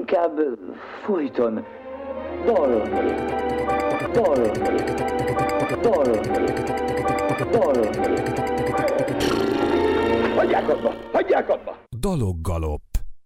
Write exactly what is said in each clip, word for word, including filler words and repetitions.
Inkább folyton dalolni, dalolni, dalolni, dalolni. Hagyják abba! Hagyják abba! Daloggalop.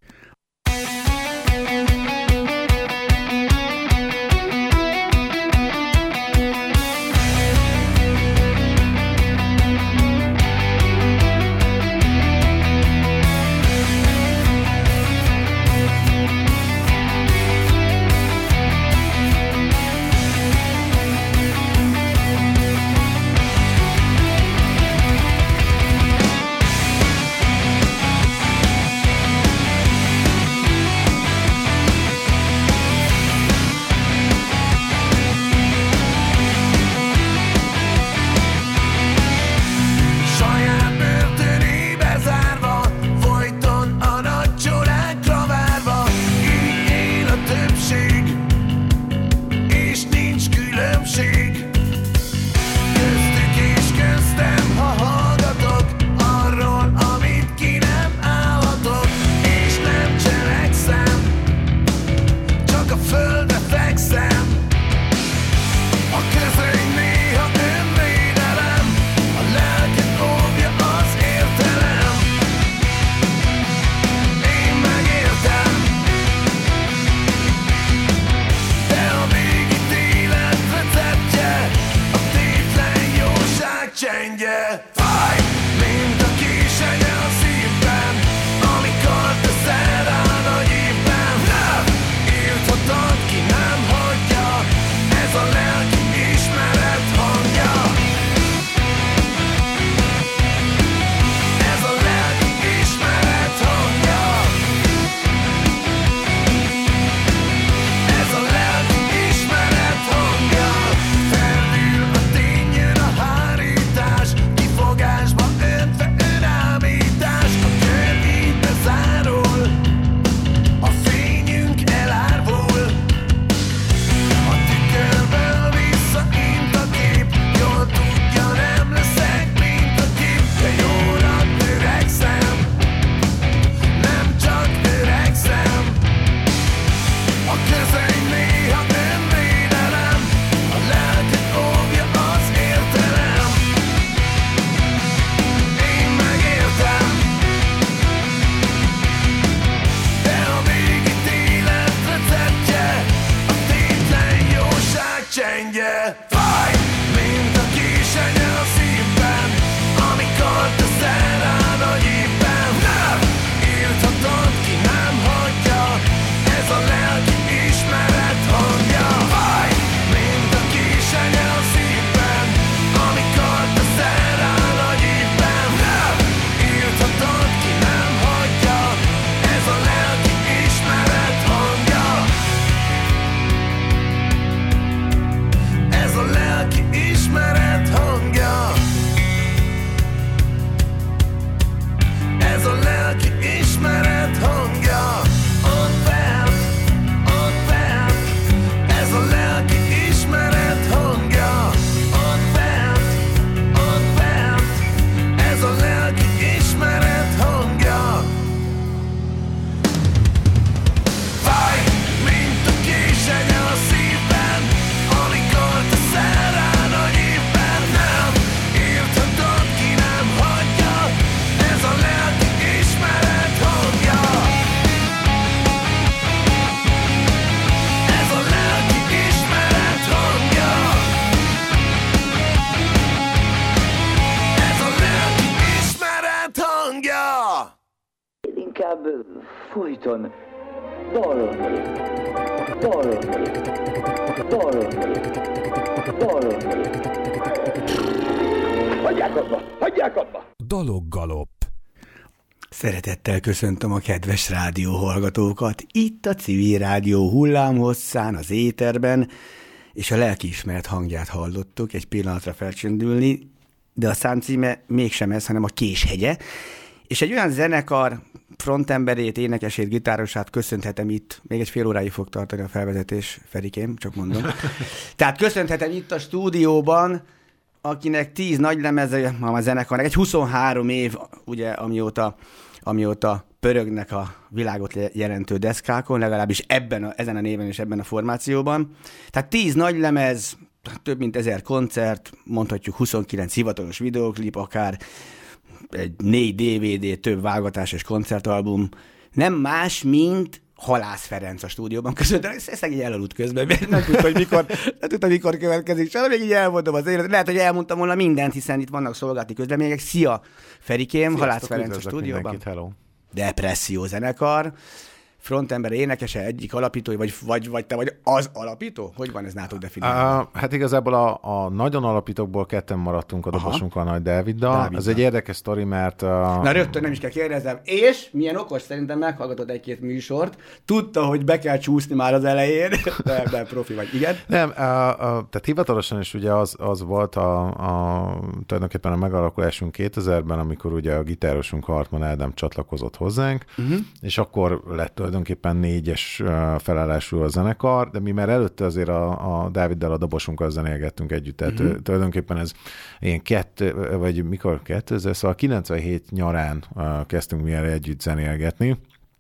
Inkább folyton dalolni, dalolni, dalolni, dalolni. Hagyják abba! Hagyják abba! Daloggalop. Szeretettel köszöntöm a kedves rádióhallgatókat, itt a Civil Rádió hullámhosszán, az éterben, és a lelkiismeret hangját hallottuk, egy pillanatra felcsendülni, de a számcíme mégsem ez, hanem a Késhegye, és egy olyan zenekar frontemberét, énekesét, gitárosát köszönhetem itt, még egy fél óráig fog tartani a felvezetés, Ferikém, csak mondom. Tehát köszönhetem itt a stúdióban, akinek tíz nagy lemeze, a zenekarnak, egy huszonhárom év, ugye, amióta amióta pörögnek a világot jelentő deszkákon, legalábbis ebben a, ezen a néven és ebben a formációban. Tehát tíz nagy lemez, több mint ezer koncert, mondhatjuk huszonkilenc hivatalos videóklip, akár egy négy dé vé dé, több válogatás és koncertalbum. Nem más, mint Halász Ferenc a stúdióban. Köszönöm, ezt így elaludt közben, mert nem tudta, hogy mikor, nem tudta, mikor következik. Sajnálom, még így elmondom az élet. Lehet, hogy elmondtam volna mindent, hiszen itt vannak szolgálati közlemények. Szia, Ferikém, Sziasztok, Halász Ferenc a stúdióban. Depresszió zenekar. Frontember énekese, egyik alapítói, vagy, vagy, vagy te vagy az alapító? Hogy van ez nátok definiálva? Uh, hát igazából a, a nagyon alapítókból ketten maradtunk a dobosunkkal, Nagy Dáviddal. Dáviddal. Ez egy érdekes sztori, mert... Uh... Na rögtön nem is kell kérdezem. És milyen okos, szerintem meghallgatod egy-két műsort, tudta, hogy be kell csúszni már az elején, de ebben profi vagy. Igen? Nem, uh, uh, tehát hivatalosan is ugye az, az volt a, a, tulajdonképpen a megalakulásunk kétezerben, amikor ugye a gitárosunk Hartman Ádám csatlakozott hozzánk, uh-huh. és akkor lett tulajdonképpen négyes felállású a zenekar, de mi már előtte azért a, a Dáviddal a dobosunkkal zenélgettünk együtt, tehát uh-huh. tulajdonképpen ez ilyen kettő, vagy mikor kétezer, szóval kilencvenhét nyarán uh, kezdtünk mi erre együtt zenélgetni.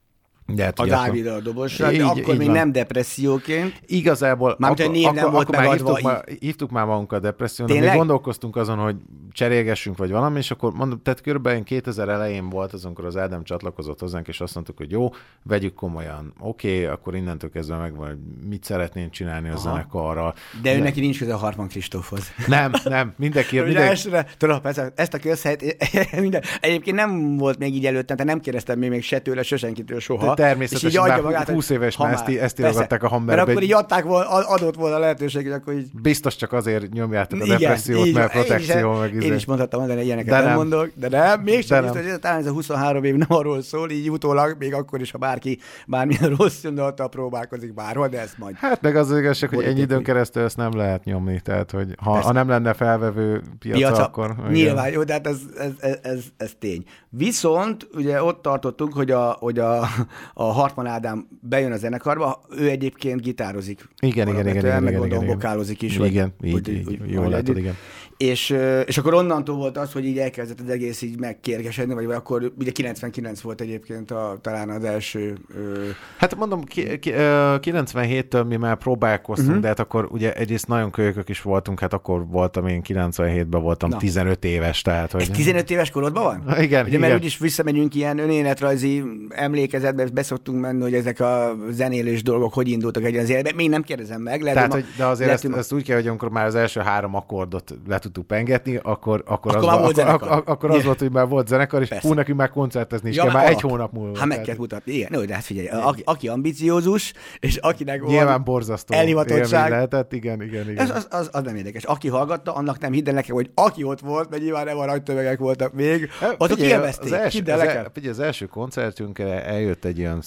De hát a Dáviddal a dobosra, de akkor még van. Nem depresszióként. Igazából Mármint, hogy név nem akkor, volt akkor már hívtuk, így... már, hívtuk már magunkat depressziónak, még gondolkoztunk azon, hogy cserélgessünk, vagy valami, és akkor mondom, tehát körülbelül kétezer elején volt az, amikor az Ádám csatlakozott hozzánk, és azt mondtuk, hogy jó, vegyük komolyan, oké, okay, akkor innentől kezdve megvan, hogy mit szeretnénk csinálni a Aha. zenekarral. De ő de... neki nincs köze a Hartman Kristófhoz. Nem, nem, mindenki. mindenki... Tudom, ezt a közhelyt, minden... egyébként nem volt még így előttem, tehát nem kérdeztem még, még se tőle, se senkitől soha. Természetesen, már magát, húsz éves már ezt, ezt írogatták a Hammerbe. Mert akkor így adták volna, adott volna a lehetőség, hogy akkor így... Biztos csak azért nyomjátok a igen, depressziót, így, mert protekció én meg izé. Én is mondhattam mondani, ilyeneket de nem mondok, de nem, mégsem biztos, hogy talán ez a huszonhárom év nem arról szól, így utólag, még akkor is, ha bárki bármilyen rossz gondolattal próbálkozik bárhol, de ezt majd... Hát meg az igazság, hogy ennyi időn keresztül ezt nem lehet nyomni, tehát hogy ha, ha nem lenne felvevő piaca, piaca akkor... Nyilván, jó, de hát ez, ez, ez, ez, ez tény. Viszont ugye ott tartottunk, hogy a, hogy a, a Hartman Ádám bejön a zenekarba, ő egyébként gitározik. Igen, igen, igen, igen, meg igen, gondolom igen, bokálozik is. Igen, vagy, így, úgy, így, úgy, jól látod, igen. És, és akkor onnantól volt az, hogy így elkezdett az egész így megkérgesedni, vagy akkor ugye kilencvenkilenc volt egyébként a, talán az első... Ö... Hát mondom, ki, ki, kilencvenhéttől mi már próbálkoztunk, uh-huh. de hát akkor ugye egyrészt nagyon kölykök is voltunk, hát akkor voltam én kilencvenhétben voltam Na. tizenöt éves, tehát... Hogy... Ez tizenöt éves korodban van? Igen, ugye, igen. Mert úgyis visszamegyünk ilyen önéletrajzi emlékezetbe, beszoktunk menni, hogy ezek a zenélés dolgok hogy indultak egy az életben. Még nem kérdezem meg. Lehet, tehát, ma, hogy, de azért lehet, ezt, ezt úgy kell, hogy amikor már az első három akkordot le tudtuk pengetni, akkor, akkor, akkor, az, volt akkor, akkor, akkor az volt, hogy már volt zenekar, és Persze. Hú, nekünk már koncertezni is ja, kell, már alap. egy hónap múlva. Hát meg kell mutatni. Igen, no, de hát figyelj, aki, aki ambiciózus, és akinek nyilván borzasztó elhivatottság. Lehetett, igen, igen, igen. Ez, az, az, az nem érdekes. Aki hallgatta, annak nem hidd el nekem, hogy aki ott volt, mert nyilván nem a nagy tömegek voltak még, azok élvezték. Az, első, az, el, az első koncertünkre eljött egy ilyen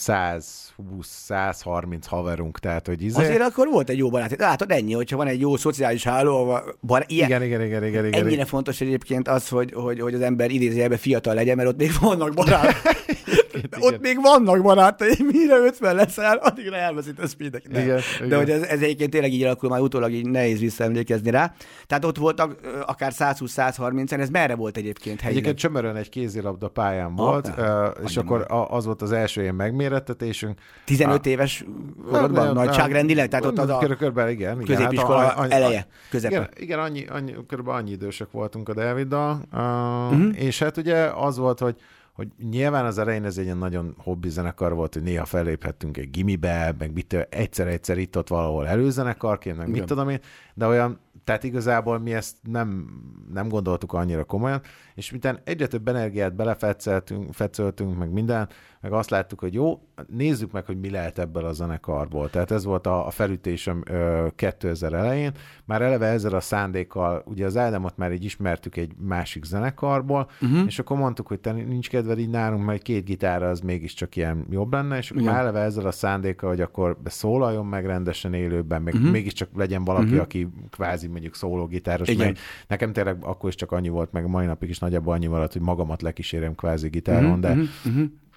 száz-húsz-száz-harminc haverunk, tehát hogy izé... Azért akkor volt egy jó barát. Látod, ennyi, hogyha van egy jó szociális háló, bar... ilyen... igen, igen, igen, igen, igen. Ennyire fontos egyébként az, hogy, hogy, hogy az ember idézőjelben fiatal legyen, mert ott még vannak barátok. Ott még vannak barátaim, mire ötven leszel, addigra elveszítesz mindenki. Igen, De igen. hogy ez, ez egyébként tényleg így alakul, már utólag így nehéz visszaemlékezni rá. Tehát ott voltak akár százhúsz-százharminc, ez merre volt egyébként helyileg? Egyébként Csömörön egy kézilabda pályán volt, ah, uh, és akkor a, az volt az első ilyen megmérettetésünk. tizenöt éves korodban, nagyságrendileg? Tehát ott az a körülbelül, igen, igen, középiskola hát annyi, eleje, közepe. Igen, igen annyi, annyi, körülbelül annyi idősek voltunk a Dáviddal, uh, uh-huh. és hát ugye az volt, hogy hogy nyilván az elején ez egy ilyen nagyon hobbi zenekar volt, hogy néha felléphettünk egy gimibe, meg mit, egyszer-egyszer itt-ott valahol előzenekarként, meg mit tudom én, de olyan, tehát igazából mi ezt nem, nem gondoltuk annyira komolyan, és miután egyre több energiát belefetszöltünk, fetszöltünk, meg minden, meg azt láttuk, hogy jó, nézzük meg, hogy mi lehet ebből a zenekarból. Tehát ez volt a, a felütésem ö, kétezer elején. Már eleve ezzel a szándékkal, ugye az Ádámot már így ismertük egy másik zenekarból, uh-huh. és akkor mondtuk, hogy te nincs kedved így nálunk, mert két gitárra az mégiscsak ilyen jobb lenne, és akkor már eleve ezzel a szándékkal, hogy akkor szólaljon meg rendesen élőben, meg uh-huh. mégiscsak legyen valaki, uh-huh. aki kvázi mondjuk szólógitáros. Meg nekem tényleg akkor is csak annyi volt, meg mai napig is nagyjából annyi maradt, hogy magamat lekísérem kvázi gitáron, uh-huh. de... Uh-huh.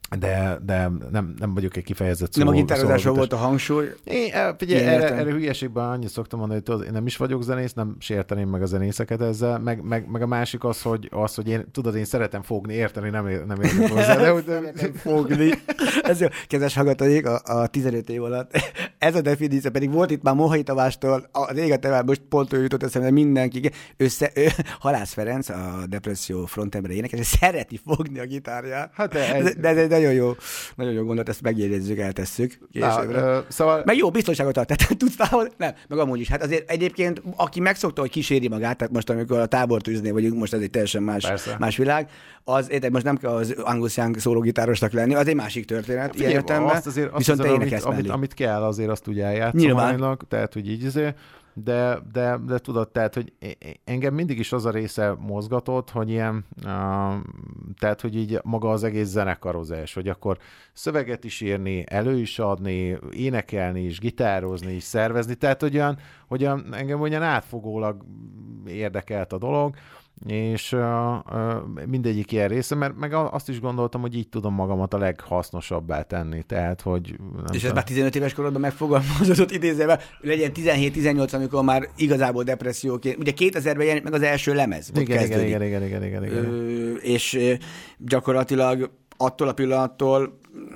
de, de nem, nem vagyok egy kifejezett szó. Nem a gitározáson volt a hangsúly? Én, figyelj, erre, erre hülyeségben annyit szoktam mondani, hogy tudod, én nem is vagyok zenész, nem sérteném meg a zenészeket ezzel, meg, meg, meg a másik az, hogy, az, hogy én, tudod, én szeretem fogni, érteni, nem, nem értek hozzá, de hogy nem fogni. Ez jó. Kedves hallgatóik, a, a tizenöt év alatt ez a definíció, pedig volt itt már Mohai Tamástól, az égetővel most pont ő jutott eszembe mindenki, össze, ő, Halász Ferenc, a Depresszió frontembere énekes, szereti fogni a gitárját. Hát ez, de ez egy nagyon jó, nagyon jó gondolat, ezt megjegyezzük, eltesszük későbbre. Na, uh, szóval... Meg jó, biztonságot ad, tehát tudsz távol? Nem, meg amúgy is. Hát azért egyébként, aki megszokta, hogy kíséri magát, tehát most amikor a tábortűznél vagyunk, most ez egy teljesen más, más világ, az érted, most nem kell az Angus Young szólógitárosnak lenni, az egy másik történet. Figyelj, értemben, azt azért, azt viszont azért, amit, amit, amit kell, azért azt ugye eljátszom, tehát hogy így azért, de, de, de tudod, tehát, hogy engem mindig is az a része mozgatott, hogy ilyen, uh, tehát, hogy így maga az egész zenekarozás, hogy akkor szöveget is írni, elő is adni, énekelni is, gitározni is, szervezni, tehát, hogy olyan, hogy olyan, engem olyan átfogólag érdekelt a dolog, és uh, uh, mindegyik ilyen része, mert meg azt is gondoltam, hogy így tudom magamat a leghasznosabbá tenni, tehát, hogy... És tudom. Ez már tizenöt éves korodban megfogalmazott idézőben, legyen tizenhét tizennyolc, amikor már igazából depresszióként, ugye kétezerben jelent meg az első lemez. Igen, igen, igen, igen, igen, igen, igen. Ö, és gyakorlatilag attól a pillanattól,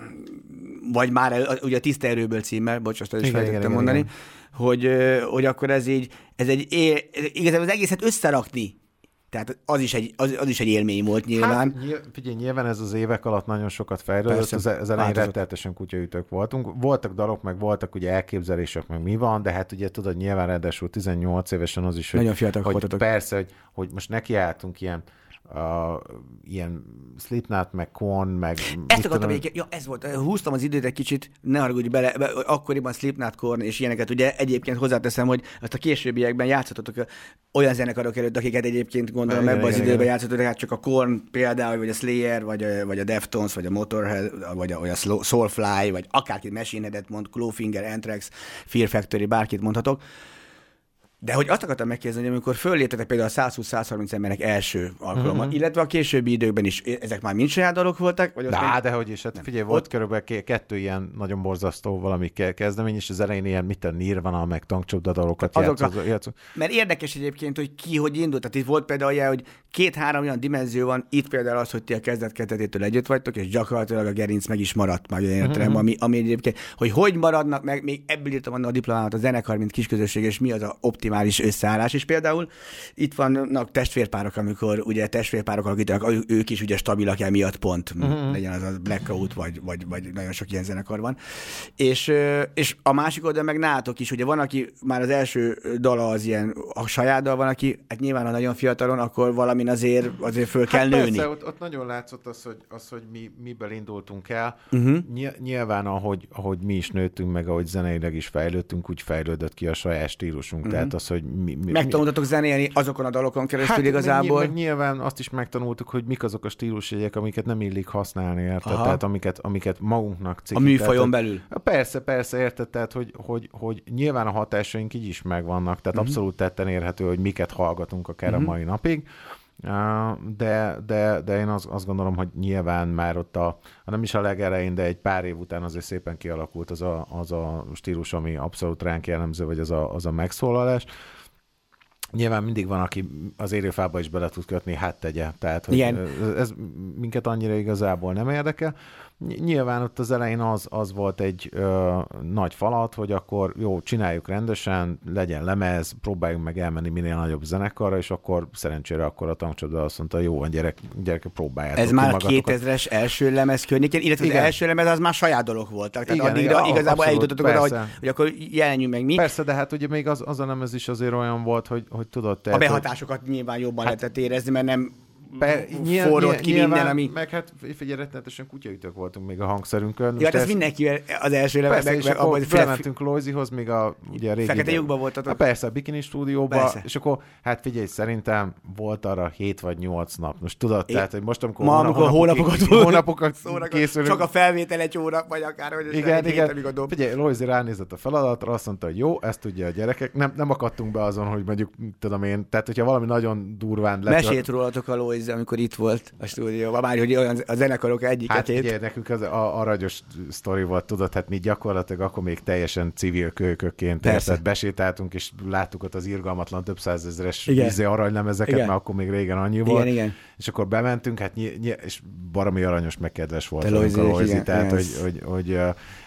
vagy már ugye a Tiszta Erőből címmel, bocs, azt is feltettem mondani, igen. Hogy, hogy akkor ez így, ez egy, igazából az egészet összerakni, tehát az is egy, az, az is egy élmény volt nyilván. Hát, nyilván, figyelj, nyilván ez az évek alatt nagyon sokat fejlődött, az, az elején rettenetesen kutyaütők voltunk. Voltak dalok, meg voltak ugye elképzelések, meg mi van, de hát ugye tudod, nyilván ráadásul tizennyolc évesen az is, hogy, nagyon fiatalok hogy voltatok. Persze, hogy, hogy most nekiálltunk ilyen Uh, ilyen Slipknot, meg Korn, meg... Ezt akartam tudom... ja, ez volt, húztam az időt egy kicsit, ne haragudj bele, akkoriban Slipknot, Korn és ilyeneket, ugye egyébként hozzáteszem, hogy azt a későbbiekben játszhatok olyan zenekarok előtt, akiket egyébként gondolom ebben az időben játszhatok, hát csak a Korn például, vagy a Slayer, vagy a, vagy a Deftones, vagy a Motorhead, vagy a, vagy a Soulfly, vagy akárkit Machine Headet mond, Clawfinger, Anthrax, Fear Factory, bárkit mondhatok. De hogy azt akartam megkérdezni, hogy amikor fölléptetek például a százhúsz-százharminc emberek első alkalommal, uh-huh. illetve a későbbi időkben is, ezek már mind saját dalok voltak? Vagy Dá, de hogy is, hát figyelj, volt ott... körülbelül kettő ilyen nagyon borzasztó valami kezdemény, és az elején ilyen, mit a Nirvana, meg tankcsapda dalokat játszunk. Játszunk. Mert érdekes egyébként, hogy ki hogy indult. Tehát itt volt például olyan, hogy két-három olyan dimenzió van, itt például az, hogy ti a kezdet-kezdetétől együtt vagytok, és gyakorlatilag a gerinc meg is maradt már olyan értelemben, uh-huh. ami, ami egyébként, hogy hogy maradnak meg, még ebből írtam annak a diplomámat, a zenekar, mint kisközösség, és mi az a optimális összeállás. És például itt vannak testvérpárok, amikor ugye testvérpárok alakítanak, ők is ugye stabilak emiatt pont, uh-huh. legyen az a Blackout, vagy, vagy, vagy nagyon sok ilyen zenekar van. És, és a másik oldal meg nálatok is, ugye van, aki már az első dala az ilyen a saját dal, van, aki hát nyilván, ha nagyon fiatalon, akkor valamin azért, azért föl kell hát nőni. Persze, ott, ott nagyon látszott az, hogy, az, hogy mi, miből indultunk el. Uh-huh. Nyilván, ahogy, ahogy mi is nőttünk, meg ahogy zeneileg is fejlődtünk, úgy fejlődött ki a saját stílusunk. Uh-huh. Tehát az, hogy mi, mi, megtanultatok zenélni azokon a dalokon keresztül hát, igazából. Meg nyilván azt is megtanultuk, hogy mik azok a stílusjegyek, amiket nem illik használni, érted? Aha. Tehát amiket, amiket magunknak cikít. A műfajon tehát, belül. Persze, persze, érted? Tehát, hogy, hogy, hogy nyilván a hatásaink így is megvannak, tehát uh-huh. abszolút tetten érhető, hogy miket hallgatunk akár uh-huh. a mai napig. De, de, de én azt, azt gondolom, hogy nyilván már ott a, nem is a legelején, de egy pár év után azért szépen kialakult az a, az a stílus, ami abszolút ránk jellemző, vagy az a, az a megszólalás. Nyilván mindig van, aki az érőfába is bele tud kötni, hát tegye. Tehát, hogy ez, ez minket annyira igazából nem érdekel. Nyilván ott az elején az, az volt egy ö, nagy falat, hogy akkor jó, csináljuk rendesen, legyen lemez, próbáljunk meg elmenni minél nagyobb zenekarra, és akkor szerencsére akkor a tankcsapda azt mondta, jó, a gyerek, gyerekek próbáljátok. Ez már a kétezres első lemez környékén, illetve igen. Az első lemez az már saját dolog volt. Tehát igen, addigra igen, igazából eljutottatok oda, hogy, hogy akkor jelenjünk meg mi. Persze, de hát ugye még az, az a lemez is azért olyan volt, hogy, hogy tudod te... A behatásokat hogy... nyilván jobban hát, lehetett érezni, mert nem... Be, nyilván, forrott ki nyilván, minden, ami... Meg hát figyelj, rettenetesen kutyaütők voltunk még a hangszerünkön. Ja, hát ez mindenki az első lemez. Persze, és meg, akkor felmentünk Loizihoz, még a, ugye a régi... Fekete lyukban voltatok. Hát persze, a Bikini stúdióban, persze. És akkor, hát figyelj, szerintem volt arra hét vagy nyolc nap. Most tudod, é, tehát, hogy most amikor, ma, amikor hónapokat, hónapokat készülünk. Csak a felvétel egy hónap, vagy akár, hogy igen, igen. Hét, a figyelj, Loizi ránézett a feladatra, azt mondta, hogy jó, ezt tudja a gyerekek. Nem, nem akadtunk be azon, hogy mondjuk, tudom én, tehát hogyha valami nagyon durván lett. Mesélt rólatok a Loizi. Loise, amikor itt volt a stúdióban, már hogy olyan a zenekarok egyiketét. Hát ugye nekünk az a aranyos sztori volt, tudod, hát mi gyakorlatilag akkor még teljesen civil kölykökként tehát besétáltunk, és láttuk ott az irgalmatlan több százezeres vízi aranylemezeket, mert akkor még régen annyi igen, volt. Igen. És akkor bementünk, hát ny- ny- és baromi aranyos, meg kedves volt a Loise, tehát, hogy, hogy, hogy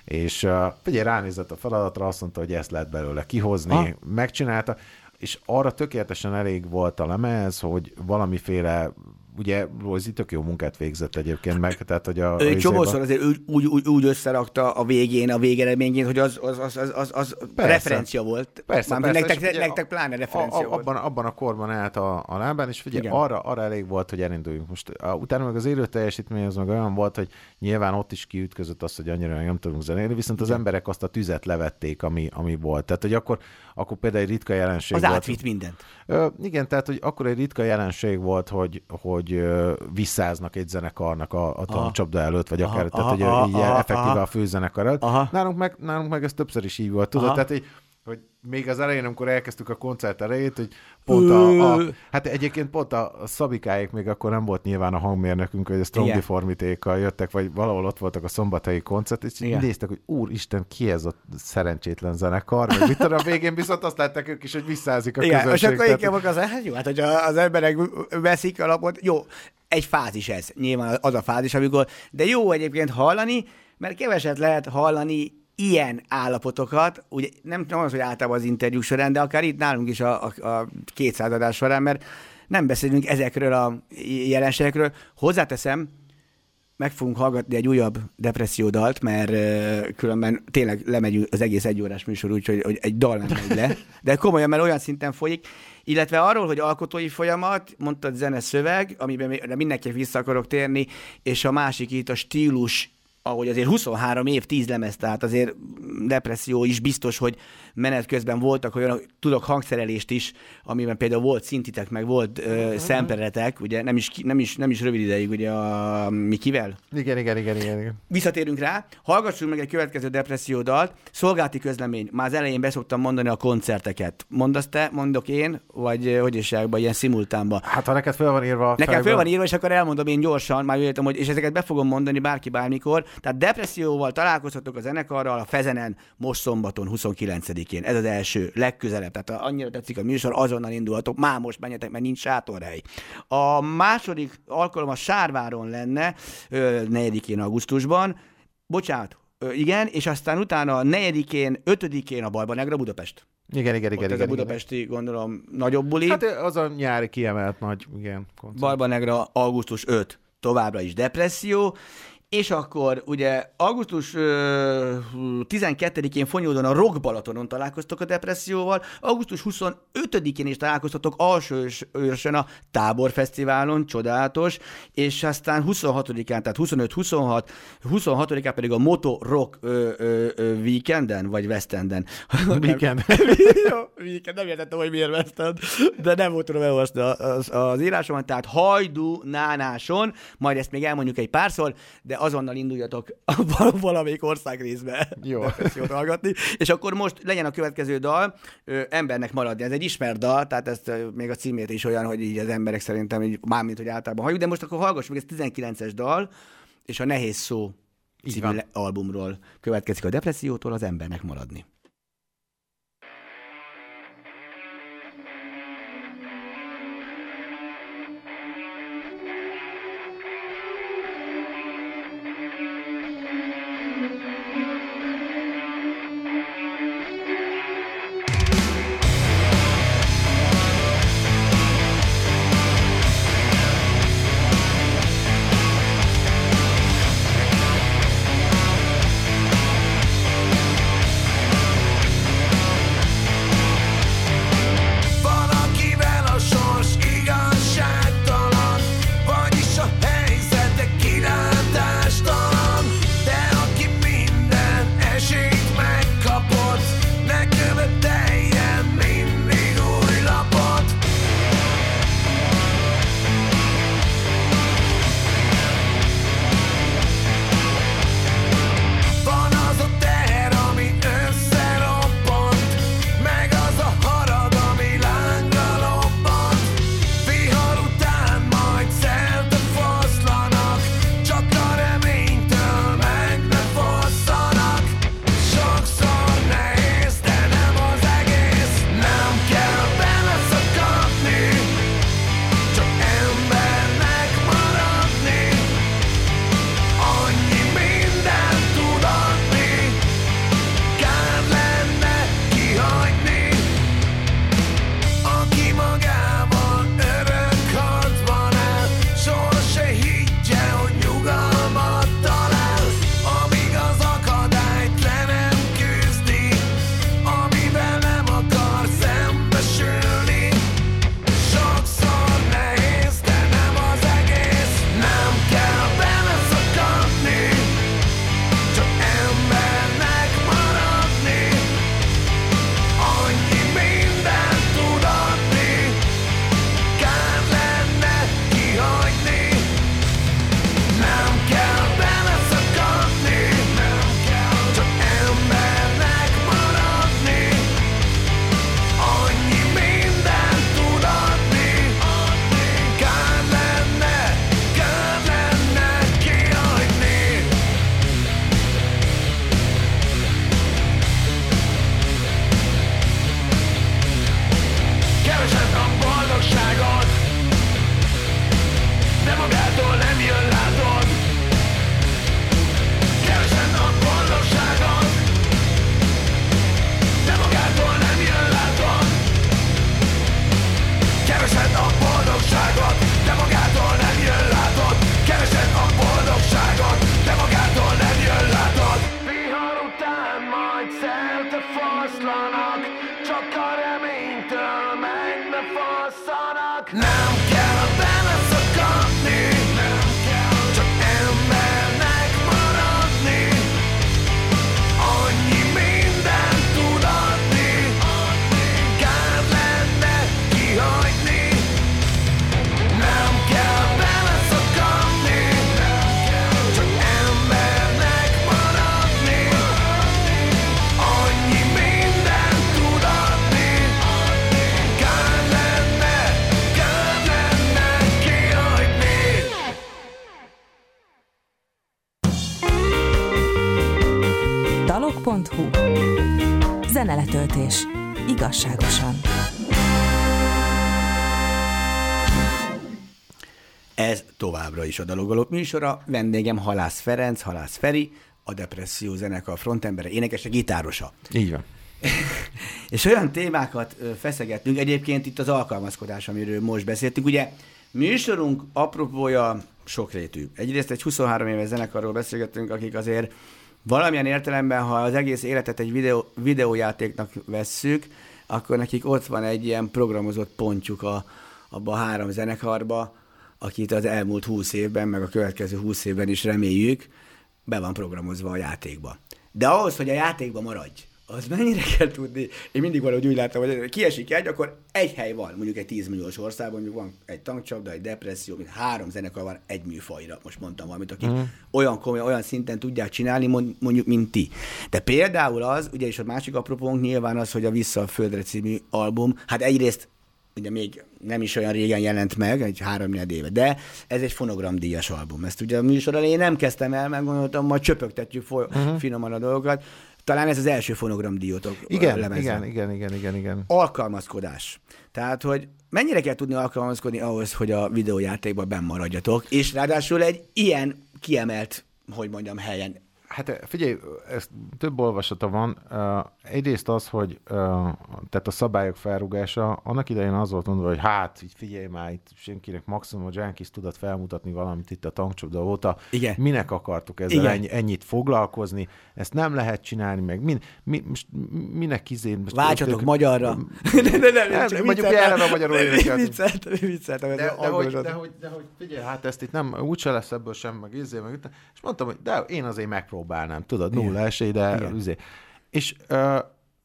és ugye ránézett a feladatra, azt mondta, hogy ezt lehet belőle kihozni, ha? Megcsinálta, és arra tökéletesen elég volt a lemez, hogy valamiféle, ugye Loise tök jó munkát végzett egyébként meg, tehát hogy a... Ő csomószor azért úgy, úgy, úgy összerakta a végén, a végeredményén, hogy az, az, az, az, az, az referencia volt. Persze, Már persze. Nektek, ugye, nektek pláne referencia a, a, volt. Abban, abban a korban állt a, a lábán, és ugye arra, arra elég volt, hogy elinduljunk. Most a, utána meg az élő teljesítmény az meg olyan volt, hogy nyilván ott is kiütközött az, hogy annyira nem tudunk zenélni, viszont az emberek azt a tüzet levették, ami, ami volt. Tehát, hogy akkor, akkor például egy ritka jelenség az volt. Az átvitt mindent. Ö, igen, tehát, hogy akkor egy ritka jelenség volt, hogy, hogy visszáznak egy zenekarnak a, a tancsapda előtt, vagy akár, aha, tehát, hogy aha, így aha, effektíve aha. a főzenekar előtt. Nálunk meg, nálunk meg ez többször is így volt, tudod, aha. tehát, hogy hogy még az elején, amikor elkezdtük a koncert elejét, hogy pont a, a hát egyébként pont a Szabikáik még akkor nem volt nyilván a hangmérnökünk, hogy a Strongdeformitékkal jöttek, vagy valahol ott voltak a szombathelyi koncert, és igen. néztek, hogy úristen, ki ez a szerencsétlen zenekar, meg mit tudom, a végén viszont azt látták ők is, hogy visszázik a igen, közönség. És akkor inkább az, hát jó, hát hogy az emberek veszik alapot, jó, egy fázis ez, nyilván az a fázis, amikor, de jó egyébként hallani, mert keveset lehet hallani ilyen állapotokat, ugye nem, nem az, hogy általában az interjú során, de akár itt nálunk is a, a, a kétszáz adás során, mert nem beszélünk ezekről a jelenségekről. Hozzáteszem, meg fogunk hallgatni egy újabb depressziódalt, mert uh, különben tényleg lemegy az egész egyórás műsor, úgyhogy hogy egy dal nem megy le, de komolyan, mert olyan szinten folyik, illetve arról, hogy alkotói folyamat, mondtad zene szöveg, amiben mindenki vissza akarok térni, és a másik itt a stílus, ahogy azért huszonhárom év, tíz lemez, tehát azért depresszió is biztos, hogy menet közben voltak olyan, tudok hangszerelést is, amiben például volt szintitek, meg volt uh, szempleretek, ugye nem is, nem, is, nem is rövid ideig, ugye a Mikivel? Igen, igen, igen, igen, igen. Visszatérünk rá, hallgassunk meg egy következő depressziódalt, szolgálati közlemény, már az elején beszoktam mondani a koncerteket. Mondasz te, mondok én, vagy hogy is jelkban, ilyen szimultánban? Hát ha neked föl van írva. Nekem föl van írva, és akkor elmondom én gyorsan, már jöttem, hogy és ezeket be fogom mondani bárki bármikor. Tehát depresszióval találkozhatok a zenekarral a Fezenen most szombaton huszonkilencedikén. Ez az első, legközelebb. Tehát annyira tetszik a műsor, azonnal indulhatok. Már most menjetek, mert nincs sátorhely. A második alkalom a Sárváron lenne, negyedikén augusztusban. Bocsánat, igen, és aztán utána a negyedikén, ötödikén a Barbanegra Budapest. Igen, igen, igen. Ez igen, a budapesti, igen. Gondolom, nagyobb buli. Hát az a nyári kiemelt nagy, igen. Koncert. Barbanegra augusztus ötödike, továbbra is depresszió. És akkor ugye augusztus tizenkettedikén Fonyódon a Rock Balatonon találkoztok a depresszióval, augusztus huszonötödikén is találkoztatok Alsóőrsön a Tábor Fesztiválon, csodálatos, és aztán huszonhatodikán, tehát huszonöt huszonhat, huszonhatodikán pedig a Moto Rock ö, ö, ö, Weekenden, vagy West Enden. Weekend. Weekend, nem értettem, hogy miért West End, de nem volt tudom elolvasni az, az írásomat, tehát Hajdú Nánáson, majd ezt még elmondjuk egy párszor, de azonnal induljatok valamelyik országrészbe jó hallgatni, és akkor most legyen a következő dal, ö, Embernek maradni. Ez egy ismert dal, tehát ezt ö, még a címét is olyan, hogy így az emberek szerintem így, mármint, hogy általában halljuk, de most akkor hallgassuk meg, ez tizenkilences dal, és a Nehéz szó című albumról következik a depressziótól az Embernek maradni. We'll be right back. világ szerte foszlanak, csak a reménytől meg ne fosszanak. Nem kell beleszakadni, csak embernek maradni. Annyi mindent tud adni, kár lenne kihagyni. Nem kell beleszakadni, csak embernek maradni. Annyi mindent tud adni, kár lenne, kár lenne kihagyni. dalok pont hu. Zeneletöltés. Igazságosan. Ez továbbra is a Dalok műsora. Vendégem Halász Ferenc, Halász Feri, a Depresszió zenekar frontembere, énekese, gitárosa. Így van. És olyan témákat ö, feszegettünk, egyébként itt az alkalmazkodás, amiről most beszéltünk. Ugye műsorunk apropója sokrétű. Egyrészt egy huszonhárom éves zenekarról beszélgettünk, akik azért valamilyen értelemben, ha az egész életet egy videó, videójátéknak vesszük, akkor nekik ott van egy ilyen programozott pontjuk a, abba a három zenekarba, akit az elmúlt húsz évben, meg a következő húsz évben is reméljük, be van programozva a játékba. De ahhoz, hogy a játékba maradj, az mennyire kell tudni? Én mindig valahogy úgy láttam, hogy kiesik egy, akkor egy hely van, mondjuk egy tíz milliós országban, mondjuk van egy tankcsapda, egy depresszió, mint három zenekar van egy műfajra, most mondtam valamit, akik mm. olyan komoly, olyan szinten tudják csinálni, mondjuk, mint ti. De például az, ugye és a másik apropónk nyilván az, hogy a Vissza a Földre című album, hát egyrészt ugye még nem is olyan régen jelent meg, egy három-négy éve, de ez egy fonogramdíjas album. Ezt ugye a műsor elején nem kezdtem el, meg gondoltam, majd csöpögtetjük foly- uh-huh. finoman a dolgokat. Talán ez az első fonogramdíjotok igen, lemezem. igen, igen, igen, igen, igen. Alkalmazkodás. Tehát, hogy mennyire kell tudni alkalmazkodni ahhoz, hogy a videójátékban benn maradjatok, és ráadásul egy ilyen kiemelt, hogy mondjam, helyen. Hát figyelj, ez több olvasata van. Uh, egyrészt az, hogy uh, tehát a szabályok felrúgása, annak idején az volt mondva, hogy hát, így figyelj már, itt senkinek maximum a Junkies tudott felmutatni valamit itt a tankcsapda óta. Igen. Minek akartuk ezzel ennyi, ennyit foglalkozni? Ezt nem lehet csinálni, meg min, mi, most, minek izé... Váltsatok magyarra. Mondjuk eleve a magyarul énekelt. Vicceltem, vicceltem. De, de, hogy, de, hogy, de hogy figyelj, hát ezt itt nem, úgyse lesz ebből sem, meg izé, meg és mondtam, hogy de én azért megpróbálnám, tudod, nulla esély, de izé. És uh,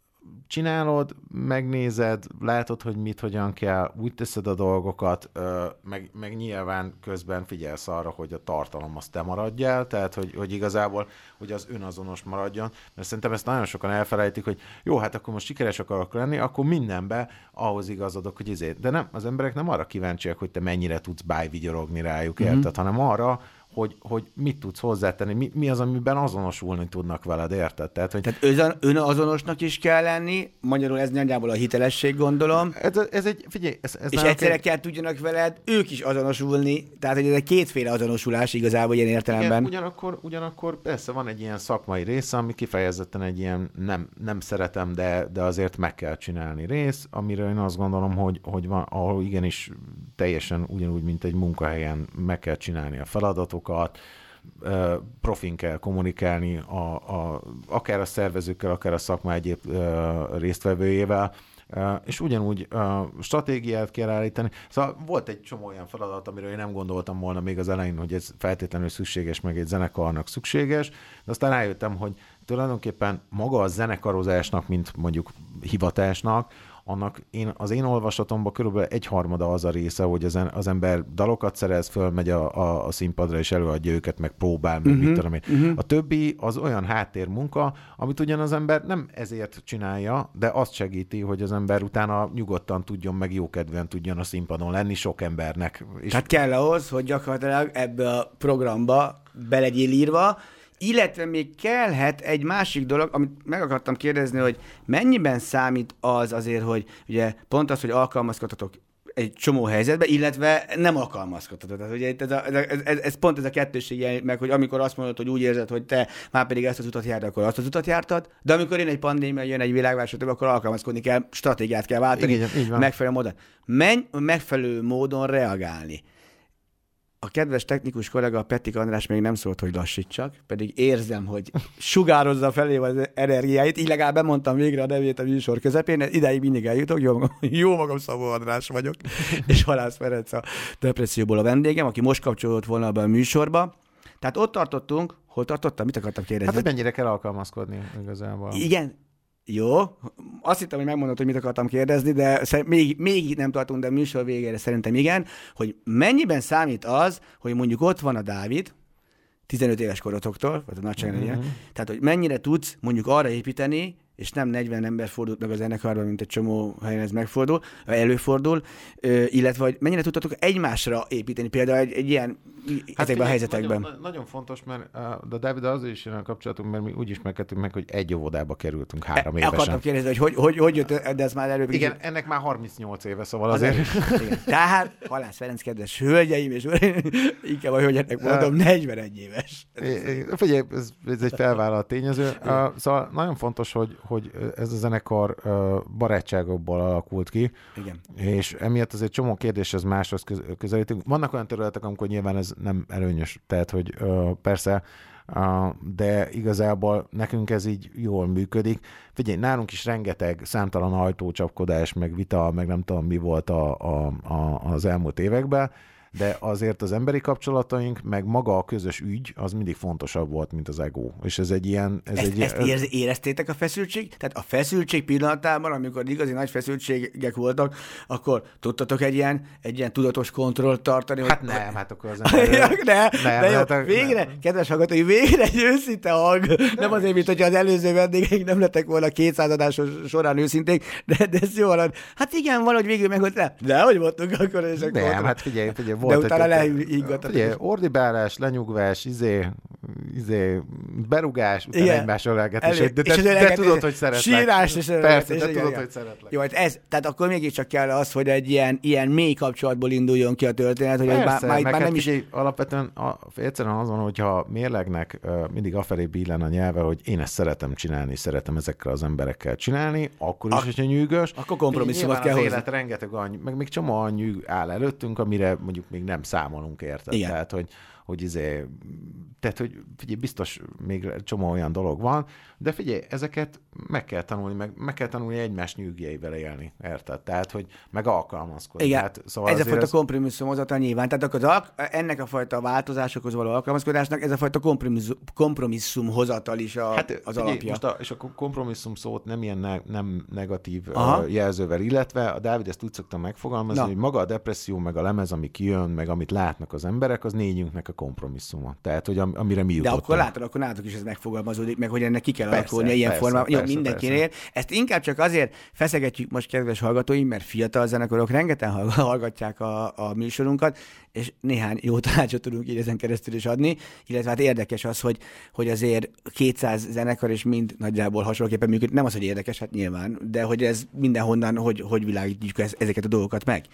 csinálod, megnézed, látod, hogy mit, hogyan kell, úgy teszed a dolgokat, uh, meg, meg nyilván közben figyelsz arra, hogy a tartalom az te maradjál, tehát, hogy, hogy igazából, hogy az önazonos maradjon, mert szerintem ezt nagyon sokan elfelejtik, hogy jó, hát akkor most sikeres akarok lenni, akkor mindenbe ahhoz igazodok, hogy izé. De nem, az emberek nem arra kíváncsiak, hogy te mennyire tudsz bájvigyorogni rájuk, mm-hmm. érted, hanem arra, hogy, hogy mit tudsz hozzátenni, mi, mi az, amiben azonosulni tudnak veled, érted? Tehát, hogy... Tehát önazonosnak is kell lenni, magyarul ez nagyjából a hitelesség, gondolom. Ez, ez egy, figyelj, ez, ez és egyszerre kell tudjanak veled ők is azonosulni, tehát hogy ez egy kétféle azonosulás igazából ilyen értelemben. Igen, ugyanakkor, ugyanakkor persze van egy ilyen szakmai része, ami kifejezetten egy ilyen nem, nem szeretem, de, de azért meg kell csinálni rész, amiről én azt gondolom, hogy, hogy van, ahol igenis teljesen ugyanúgy, mint egy munkahelyen meg kell csinálni a feladatok, profin kell kommunikálni a, a, akár a szervezőkkel, akár a szakma egyéb uh, résztvevőjével, uh, és ugyanúgy uh, stratégiát kell állítani. Szóval volt egy csomó olyan feladat, amiről én nem gondoltam volna még az elején, hogy ez feltétlenül szükséges, meg egy zenekarnak szükséges, de aztán rájöttem, hogy tulajdonképpen maga a zenekarozásnak, mint mondjuk hivatásnak, annak én, az én olvasatomban körülbelül egyharmada az a része, hogy az, az ember dalokat szerez, fölmegy a, a, a színpadra, és előadja őket, meg próbál, meg uh-huh, mit tudom én. Uh-huh. A többi az olyan háttérmunka, amit ugyan az ember nem ezért csinálja, de azt segíti, hogy az ember utána nyugodtan tudjon, meg jókedvűen tudjon a színpadon lenni sok embernek. És... Tehát kell ahhoz, hogy gyakorlatilag ebbe a programba be legyél írva, illetve még kellhet egy másik dolog, amit meg akartam kérdezni, hogy mennyiben számít az azért, hogy ugye pont az, hogy alkalmazkodhatok egy csomó helyzetbe, illetve nem alkalmazkodhatod. Tehát ugye ez, a, ez, ez, ez pont ez a kettősség jelenik meg, hogy amikor azt mondod, hogy úgy érzed, hogy te már pedig ezt az utat jártad, akkor azt az utat jártad, de amikor jön egy pandémia, jön egy világválság, akkor alkalmazkodni kell, stratégiát kell váltani, igen, így van. Megfelelő módon. Menj megfelelő módon reagálni. a kedves technikus kollega, a Pettik András még nem szólt, hogy lassítsak, pedig érzem, hogy sugározza felé az energiáit, így legalább bemondtam végre a nevét a műsor közepén, ideig mindig eljutok, jó magam, jó magam Szabó András vagyok, és Halász Ferenc a depresszióból a vendégem, aki most kapcsolódott volna be a műsorba. Tehát ott tartottunk, hol tartottam, mit akartam kérdezni? Hát, hogy mennyire kell alkalmazkodni igazából. Igen, jó. Azt hittem, hogy megmondod, hogy mit akartam kérdezni, de még, még nem tartunk, de a műsor végére szerintem igen, hogy mennyiben számít az, hogy mondjuk ott van a Dávid, tizenöt éves korotoktól, vagy a nagyságrendje, mm-hmm. tehát hogy mennyire tudsz mondjuk arra építeni, és nem negyven ember fordult meg a zenekarban, mint egy csomó helyen ez megfordul, előfordul, illetve hogy mennyire tudtatok egymásra építeni, például egy, egy ilyen hát ezekben a helyzetekben. Nagyon, nagyon fontos, mert de Dávid az is jön a kapcsolatunk, mert mi úgy ismerkedtünk meg, hogy egy óvodába kerültünk három e, évesen. Akartam kérdezni, hogy hogy, hogy, hogy jött, de ez már előbb. Igen, kicsit... ennek már harmincnyolc éve, szóval azért. azért. Igen. Tehát Halász Ferenc, kedves hölgyeim és inkább a hölgyeknek mondom, negyvenegy éves. Figyelj, ez, ez egy felvállalt tényező. Uh, szóval nagyon fontos, hogy, hogy ez a zenekar uh, barátságokból alakult ki, igen. És emiatt azért csomó kérdéshez máshoz közelítünk. Vannak olyan területek, amikor nyilván ez nem előnyös, tehát, hogy uh, persze, uh, de igazából nekünk ez így jól működik. Figyelj, nálunk is rengeteg számtalan ajtócsapkodás, meg vita, meg nem tudom mi volt a, a, a, az elmúlt években, de azért az emberi kapcsolataink, meg maga a közös ügy, az mindig fontosabb volt, mint az ego. És ez egy ilyen... Ez ezt, egy ezt ilyen... éreztétek a feszültség? Tehát a feszültség pillanatában, amikor igazi nagy feszültségek voltak, akkor tudtatok egy ilyen, egy ilyen tudatos kontrollt tartani? Hát hogy... nem, hát akkor az ember... ne, nem, de jó, hát, végre, nem. Kedves hallgatói, végre egy őszinte hang. Nem, nem azért, mint hogyha az előző vendégeink nem lettek volna kétszáz adásos során őszinték, de, de ez jó van. Hát igen, valahogy végül meg ott le. De hogy voltunk akkor? És akkor nem, hát figyelj, figyelj, volt de lehingatott. Ugye, ordibálás, lenyugvás, izé, izé, berugás, utána igen. egymás ölelgetés. Elő, de te, te, te tudod, hogy szeretlek. Sírás és persze, te tudod, hogy szeretlek. Jó, hát ez, tehát akkor mégiscsak kell az, hogy egy ilyen, ilyen mély kapcsolatból induljon ki a történet, hogy persze, már, már hát nem is... Figyelj, alapvetően a, egyszerűen az van, hogyha mérlegnek uh, mindig afelé billen a nyelve, hogy én ezt szeretem csinálni, szeretem ezekkel az emberekkel csinálni, akkor is, Ak- hogyha nyűgös. Akkor kompromisszumot kell hozni. Élet rengeteg annyi, meg még csomó annyi áll előttünk, amire mondjuk még nem számolunk, érted? Igen. Tehát, hogy, hogy izé, tehát, hogy figyelj, biztos még csomó olyan dolog van, de figyelj, ezeket meg kell tanulni, meg, meg kell tanulni egymás nyűgjeivel élni, érted? Tehát, hogy meg alkalmazkodni. Igen, hát, szóval ez a fajta ez... kompromisszumhozata nyilván. Tehát akkor az, ennek a fajta változásokhoz való alkalmazkodásnak ez a fajta kompromisszum, kompromisszumhozatal is a, hát, az figyelj, alapja. Most a, és a kompromisszum szót nem ilyen ne, nem negatív Aha. jelzővel, illetve a Dávid ezt úgy szoktam megfogalmazni, Na. hogy maga a depresszió, meg a lemez, ami kijön, meg amit látnak az emberek, az négyünknek a kompromisszuma. Tehát, hogy am, amire mi jutottunk. De akkor látod, akkor nálatok is ez megfogalmazódik, meg hogy ennek ki kell persze, alakulnia ilyen persze, formában. Jó, persze, mindenkinél. persze. Ezt inkább csak azért feszegetjük most, kedves hallgatóim, mert fiatal zenekarok rengetegen hallgatják a, a műsorunkat, és néhány jó tanácsot tudunk így ezen keresztül is adni, illetve hát érdekes az, hogy, hogy azért kétszáz zenekar és mind nagyjából hasonlóképpen működik. Nem az, hogy érdekes, hát nyilván, de hogy ez mindenhonnan, hogy, hogy világítjuk ezeket a dolgokat meg.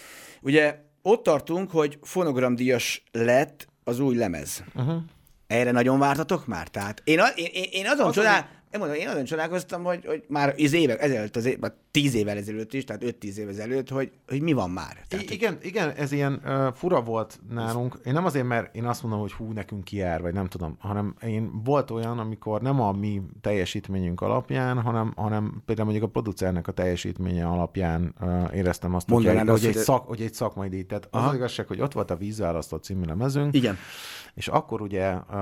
Ugye ott tartunk, hogy fonogramdíjas lett az új lemez. Uh-huh. Erre nagyon vártatok már? Tehát én, én, én, én azon az csodál... Én mondom, én azon csodálkoztam, hogy, hogy már az évek ezelőtt, az év, tíz évvel ezelőtt is, tehát öt-tíz év ezelőtt, hogy, hogy mi van már. Tehát, I- igen, igen, ez ilyen uh, fura volt nálunk. Én nem azért, mert én azt mondom, hogy hú, nekünk kijár, vagy nem tudom, hanem én volt olyan, amikor nem a mi teljesítményünk alapján, hanem, hanem például mondjuk a producernek a teljesítménye alapján uh, éreztem azt, hogy, hogy, hogy, egy szak, hogy egy szakmai díj. Tehát az, az igazság, hogy ott volt a Vízválasztó című lemezünk. Igen. És akkor ugye, uh,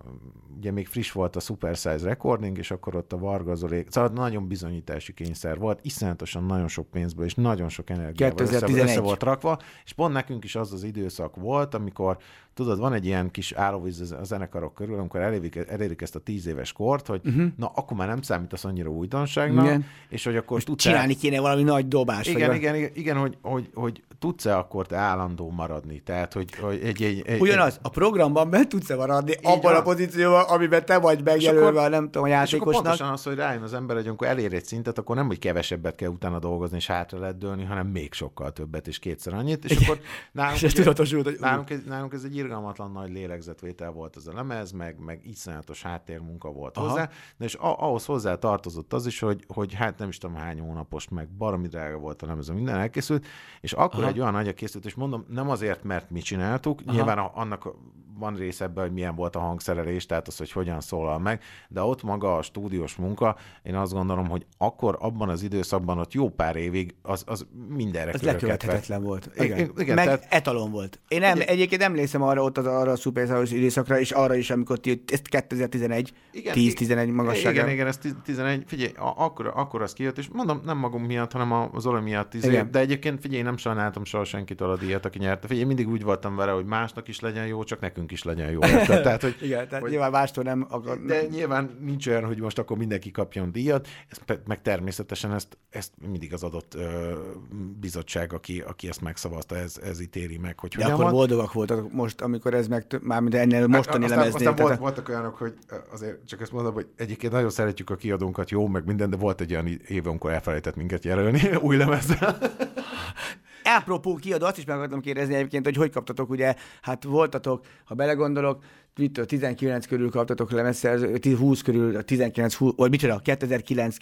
ugye még friss volt a Super Size Recording, és akkor ott a Varga Zoli, szóval nagyon bizonyítási kényszer volt, iszonyatosan nagyon sok pénzből, és nagyon sok energiával össze, össze volt rakva, és pont nekünk is az az időszak volt, amikor tudod, van egy ilyen kis állóvíz a zenekarok körül, amikor elérik, elérik ezt a tíz éves kort, hogy uh-huh. na, akkor már nem számítasz annyira újdonságnak, igen. És hogy akkor tudsz csinálni el... kéne valami nagy dobást. Igen, igen, igen, igen, hogy, hogy, hogy tudsz-e akkor te állandó maradni? Tehát, hogy, hogy egy, egy, egy... Ugyanaz, a programban be tudsz-e maradni abban van. A pozícióban, amiben te vagy megjelölve, nem tudom, a játékosok. játékosnak. Pontosan az, hogy rájön az ember, hogy amikor elér egy szintet, akkor nem, hogy kevesebbet kell utána dolgozni, és hátra lehet dőlni, hanem még sokkal többet, és kétszer annyit. És akkor nálunk, és ugye, hogy... nálunk, ez, nálunk ez egy irgalmatlan nagy lélegzetvétel volt ez a lemez, meg, meg iszonyatos háttérmunka volt Aha. hozzá, de és ahhoz hozzá tartozott az is, hogy, hogy hát nem is tudom hány hónapos, meg baromi drága volt a lemez, minden elkészült, és akkor Aha. egy olyan nagy készült, és mondom, nem azért, mert mi csináltuk, Aha. nyilván annak van része ebben, hogy milyen volt a hangszerelés, tehát az, hogy hogyan szólal meg, de ott maga a stúdiós munka, én azt gondolom, hogy akkor abban az időszakban ott jó pár évig az, az mindenre az lekövethetetlen volt. Igen. Igen, igen, meg tehát... etalon volt. Én nem, egyébként emlékszem arra ott az, arra a szuperszáros időszakra, és arra is, amikor ezt kétezer-tizenegy, tíz-tizenegy magasságban. Igen, igen, ez tizenegy, figyelj, akkor, akkor az kijött, és mondom, nem magunk miatt, hanem az Oli miatt tíz év, de egyébként figyelj, nem sajnáltam soha senkitől a díjat, aki nyerte. Figyelj, mindig úgy voltam vele, hogy másnak is legyen jó, csak nekünk is legyen jó. Tehát, hogy, igen, tehát hogy, nyilván mástól nem akar... De nyilván nincs olyan, hogy most akkor mindenki kapjon díjat, ezt, meg természetesen ezt, ezt mindig az adott ö, bizottság, aki, aki ezt megszavazta, ez, ez ítéli meg, hogy de akkor van. Boldogak voltak most, amikor ez meg, mármint ennél mostani aztán, lemeznél. Aztán tehát... volt, voltak olyanok, hogy azért csak ezt mondom, hogy egyébként nagyon szeretjük a kiadónkat, jó, meg minden, de volt egy olyan év, amikor elfelejtett minket jelölni új lemezzel. Apropó kiadó, azt is meg akartam kérdezni egyébként, hogy hogy kaptatok, ugye, hát voltatok, ha belegondolok, tizenkilenc körül kaptatok lemezszerző, húsz körül, tizenkilenc, húsz, vagy micsoda, kétezer-kilenc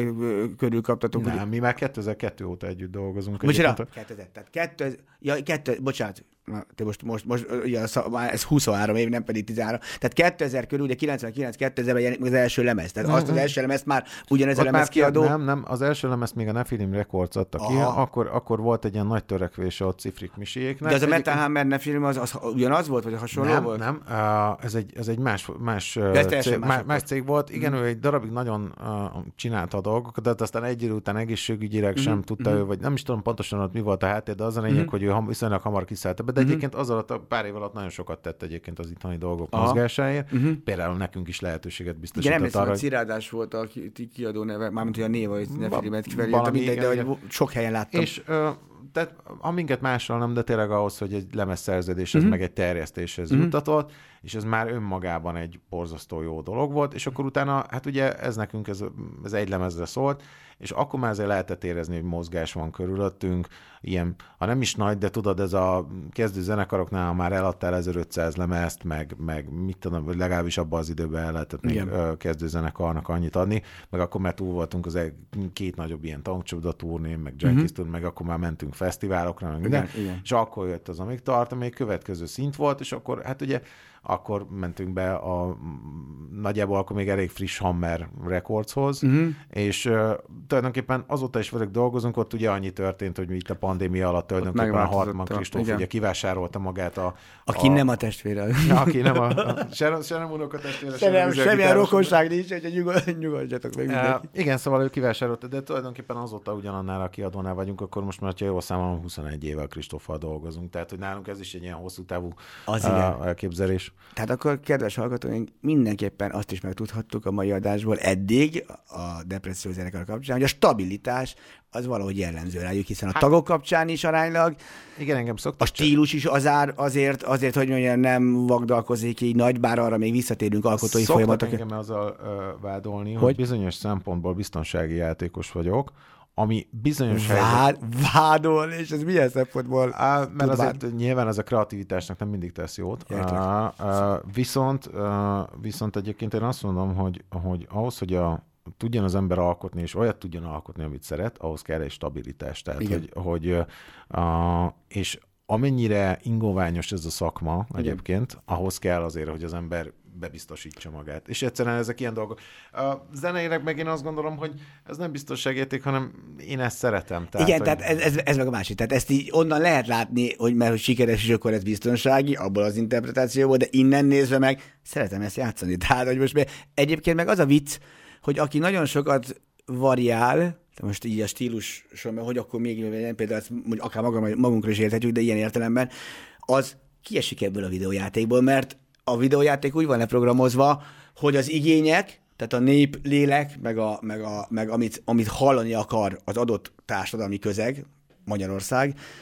körül kaptatok. Nem, ugye? Mi már kétezer-kettő óta együtt dolgozunk. Micsoda? kétezer, tehát kettő, ja, kettő, bocsánat, na, te most, most, most ugye, ez huszonhárom év, nem pedig tizenhárom. Tehát kétezer körül, ugye kilencvenkilenc kétezerben az első lemez. Tehát azt az első lemezt már ugyanez a lemez kiadó. Nem, nem, az első lemezt még a Nephilim Records adta ki, akkor, akkor volt egy ilyen nagy törekvés a Cifrik Misiéknek. De az a Metal Hammer Nephilim az, az ugyanaz volt, vagy hasonló nem, volt? Nem, nem. Ez egy, ez egy más, más, cég, más, más cég volt. Igen, mm. ő egy darabig nagyon uh, csinálta a dolgokat, de aztán egy idő után egészségügyileg mm. sem tudta mm. ő, vagy nem is tudom pontosan ott mi volt a háttér, de az a lényeg, mm. hogy ő ham, viszonylag hamar kiszállt ebbe. De mm. egyébként az alatt a pár év alatt nagyon sokat tett egyébként az itthoni dolgok Aha. mozgásáért. Mm. Például nekünk is lehetőséget biztosított. Igen, nem arra, hogy Cirádás volt a kiadó neve, mármint hogy a név, hogy Nephilim-et kifelé, mindegy, de hogy sok helyen láttam. És uh, tehát aminket másról nem, de tényleg ahhoz, hogy egy lemezszerződés, ez mm. meg egy terjesztéshez mm. juttatott, és ez már önmagában egy borzasztó jó dolog volt, és akkor utána, hát ugye ez nekünk, ez, ez egy lemezre szólt, és akkor már azért lehetett érezni, hogy mozgás van körülöttünk, ilyen, ha nem is nagy, de tudod, ez a kezdő zenekaroknál már eladtál ezerötszáz lemezt, meg, meg mit tudom, vagy legalábbis abban az időben el lehetett még kezdő zenekarnak annyit adni, meg akkor már túl voltunk az két nagyobb ilyen tankcsapda turnén, meg Junkies mm-hmm. meg akkor már mentünk fesztiválokra, meg minden, igen, igen. És akkor jött az, amíg tart, amíg következő szint volt, és akkor hát ugye akkor mentünk be a nagyjából akkor még elég friss Hammer Recordshoz, uh-huh. és uh, tulajdonképpen azóta is velük dolgozunk, ott ugye annyi történt, hogy itt a pandémia alatt tulajdonképpen a Hartmann Kristóf ugye kivásárolta magát a... Aki a, nem a testvére. Aki nem a... a se, se nem unok a testvére, se nem semmilyen rokonság nincs, hogy nyugod, nyugodjatok meg mindenki. Uh, igen, szóval ő kivásárolta, de tulajdonképpen azóta ugyanannál a kiadónál vagyunk, akkor most már, ha jól számolom, huszonegy éve a Kristóffal dolgozunk, tehát hogy nálunk ez is egy ilyen hosszú távú uh, elképzelés. Tehát akkor, kedves hallgatóink, mindenképpen azt is megtudhattuk a mai adásból eddig a depresszió zenekar kapcsán, hogy a stabilitás az valahogy jellemző rájuk, hiszen a hát, tagok kapcsán is aránylag. Igen, engem szoktak. A stílus is azár, azért, azért, hogy mondjam, nem vagdalkozik így nagy, bár arra még visszatérünk alkotói folyamatok. Szoktak engem azzal uh, vádolni, hogy? hogy bizonyos szempontból biztonsági játékos vagyok, ami bizonyos Vád, helyzet... Vádol, és ez milyen szempontból? Á, mert azért vád... nyilván ez a kreativitásnak nem mindig tesz jót. Á, á, viszont, á, viszont egyébként én azt mondom, hogy, hogy ahhoz, hogy a, tudjon az ember alkotni, és olyat tudjon alkotni, amit szeret, ahhoz kell egy stabilitás. Tehát, Igen. hogy, hogy á, és amennyire ingoványos ez a szakma Igen. egyébként, ahhoz kell azért, hogy az ember bebiztosítsa magát. És egyszerűen ezek ilyen dolgok. A zeneileg meg én azt gondolom, hogy ez nem biztonságérték, hanem én ezt szeretem. Tehát, Igen, hogy... tehát ez, ez, ez meg a másik. Tehát ezt így onnan lehet látni, hogy mert hogy sikeres, és akkor ez biztonsági, abból az interpretációból, de innen nézve meg szeretem ezt játszani. Tehát, hogy most egyébként meg az a vicc, hogy aki nagyon sokat variál, most így a stíluson, hogy akkor még például akár magunkra is élhetjük, de ilyen értelemben, az kiesik ebből a videójátékból, mert a videójáték úgy van leprogramozva, hogy az igények, tehát a nép lélek, meg, a, meg, a, meg amit, amit hallani akar az adott társadalmi közeg, Magyarország,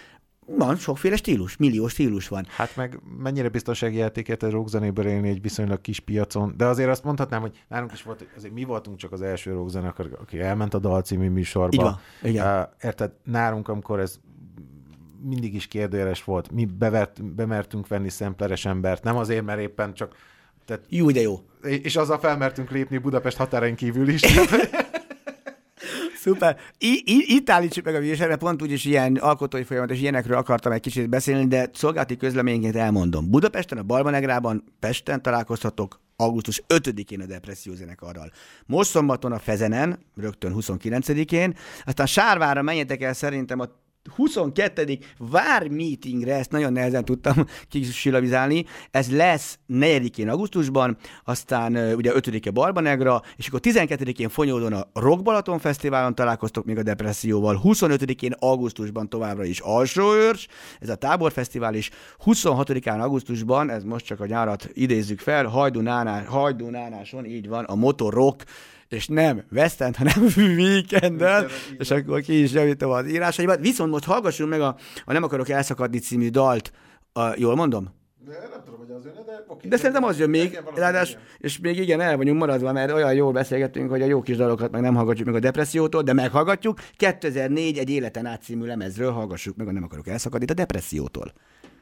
Van sokféle stílus, millió stílus van. Hát meg mennyire biztonsági játéket a rockzenéből élni egy viszonylag kis piacon, de azért azt mondhatnám, hogy nálunk is volt, azért mi voltunk csak az első rockzenekar, aki elment a Dal című műsorba. Igen, igen. Uh, érted, nálunk, amikor ez mindig is kérdőjeles volt, mi bevert, bemertünk venni szempleres embert, nem azért, mert éppen csak... Tehát, jó, de jó. És azzal felmertünk lépni Budapest határain kívül is. Szuper. I- I- itt állítsuk meg a műsorra, pont úgyis ilyen alkotói folyamat és ilyenekről akartam egy kicsit beszélni, de szolgálati közleményként elmondom. Budapesten, a Balmanegrában, Pesten találkozhatok augusztus ötödikén a Depresszió zenekarral. Most szombaton a Fezenen, rögtön huszonkilencedikén, aztán Sárvárra menjetek el szerintem a huszonkettő vár meetingre, ezt nagyon nehezen tudtam kisilabizálni, ez lesz negyedikén augusztusban, aztán ugye ötödike Barbanegra, és akkor tizenkettedikén Fonyódon a Rock Balaton Fesztiválon találkoztok még a Depresszióval, huszonötödikén augusztusban továbbra is Alsóőrs, ez a táborfesztivál is, huszonhatodikán augusztusban, ez most csak a nyárat idézzük fel, Hajdú-Nánás, Hajdú-Nánáson, így van, a Motor Rock, és nem West End, hanem Weekenden, és akkor ki is javítom az írásaimat. Viszont most hallgassunk meg a, a Nem akarok elszakadni című dalt. A, jól mondom? De nem tudom, hogy az jön, de oké. De szerintem az jön még, ráadás, és még igen, el vagyunk maradva, mert olyan jól beszélgettünk, hogy a jó kis dalokat meg nem hallgatjuk meg a Depressziótól, de meghallgatjuk. kétezer-négy egy életen át című lemezről hallgassuk meg a Nem akarok elszakadni a Depressziótól.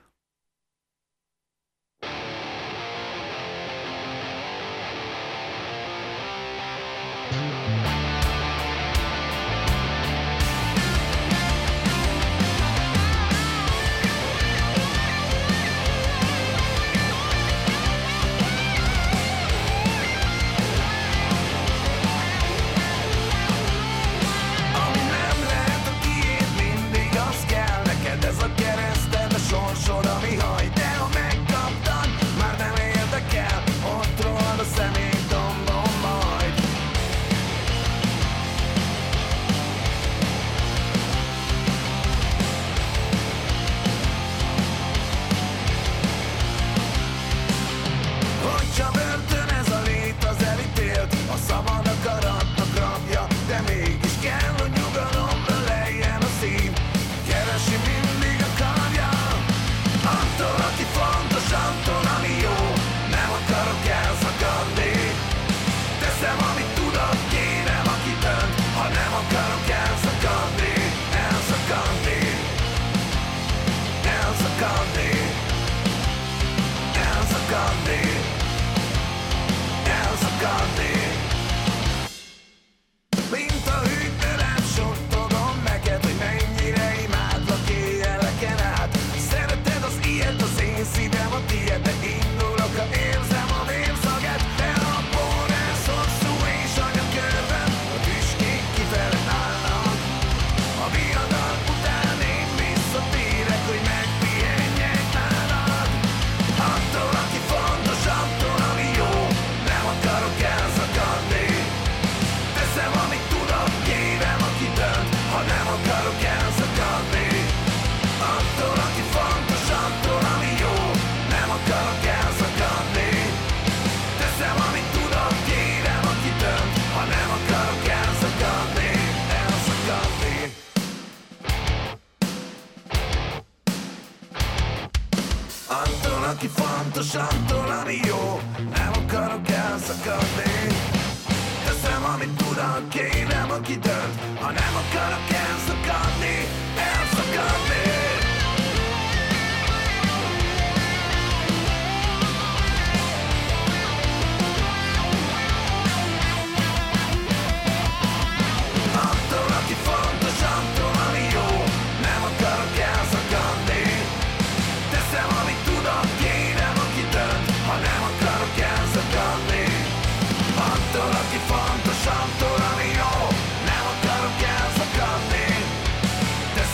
aki fontos, attól, ami jó. Nem akarok elszakadni. Teszem, amit tudok, kérem, aki dönt. Ha nem akarok elszakadni, elszakadni. Attól, aki fontos, attól, ami jó. Nem akarok elszakadni. Teszem, amit tudok, kérem, aki dönt. Ha nem akarok elszakadni. Attól, aki fontos, attól, ami jó. Nem akarok elszakadni.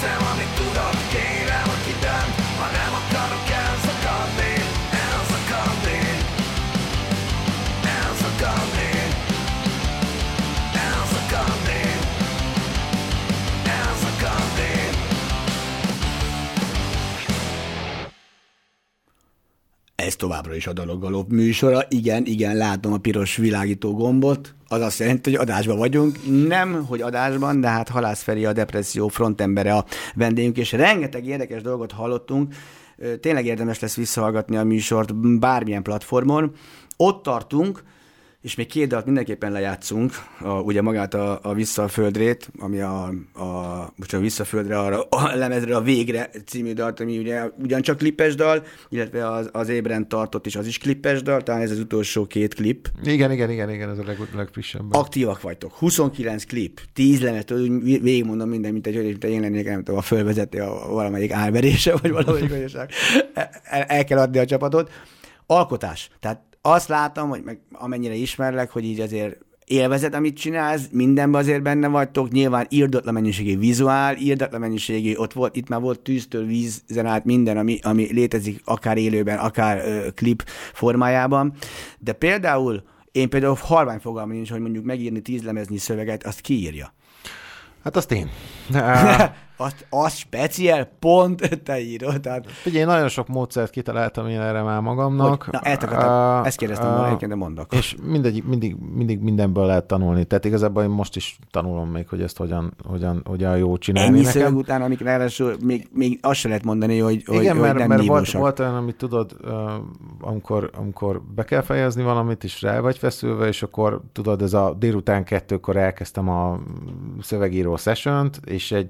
Ez továbbra is a Daloggalop műsora. Igen, igen, látom a piros világító gombot. Az azt jelenti, hogy adásban vagyunk. Nem, hogy adásban, de hát Halász Feri, a Depresszió frontembere a vendégünk, és rengeteg érdekes dolgot hallottunk. Tényleg érdemes lesz visszahallgatni a műsort bármilyen platformon. Ott tartunk, és még két dalt mindenképpen lejátszunk, a, ugye magát a, a Vissza a földrét, ami a, a, a Vissza a földre, arra, a lemezre a Végre című dalt, ami ugye ugyancsak klippes dal, illetve az, az Ébren tartott is, az is klippes dal, talán ez az utolsó két klip. Igen, igen, igen, igen, ez a leg, legfrissebb. Aktívak vagytok, huszonkilenc klip, tíz lemez, végigmondom minden, mint egy hölgy, mint én lennék, nem tudom, a fölvezeti a valamelyik álverése, vagy valamelyik olyan. El, el kell adni a csapatot. Alkotás, tehát azt látom, hogy meg amennyire ismerlek, hogy így azért élvezed, amit csinálsz, mindenben azért benne vagytok, nyilván írdatlan mennyiségű vizuál, írdatlan mennyiségű, ott volt, itt már volt tűztől vízen át minden, ami, ami létezik, akár élőben, akár ö, klip formájában, de például, én például halvány fogalmam nincs, hogy mondjuk megírni tíz lemeznyi szöveget, azt kiírja. Hát azt én. azt, azt speciál, pont te írod. Tehát... Ugye én nagyon sok módszert kitaláltam én erre már magamnak. Hogy, na, eltagadtam, uh, ezt kérdeztem uh, volna, de mondok. És mindegy, mindig, mindig mindenből lehet tanulni. Tehát igazából én most is tanulom még, hogy ezt hogyan, hogyan, hogyan jó csinálni. Ennyi nekem. szöveg után, amik ráadásul még, még azt se lehet mondani, hogy, igen, hogy, mert, hogy nem mert volt, nívósak. volt olyan, amit tudod, uh, amikor, amikor be kell fejezni valamit, és rá vagy feszülve, és akkor tudod, ez a délután kettőkor elkezdtem a szövegíró sessiont, és egy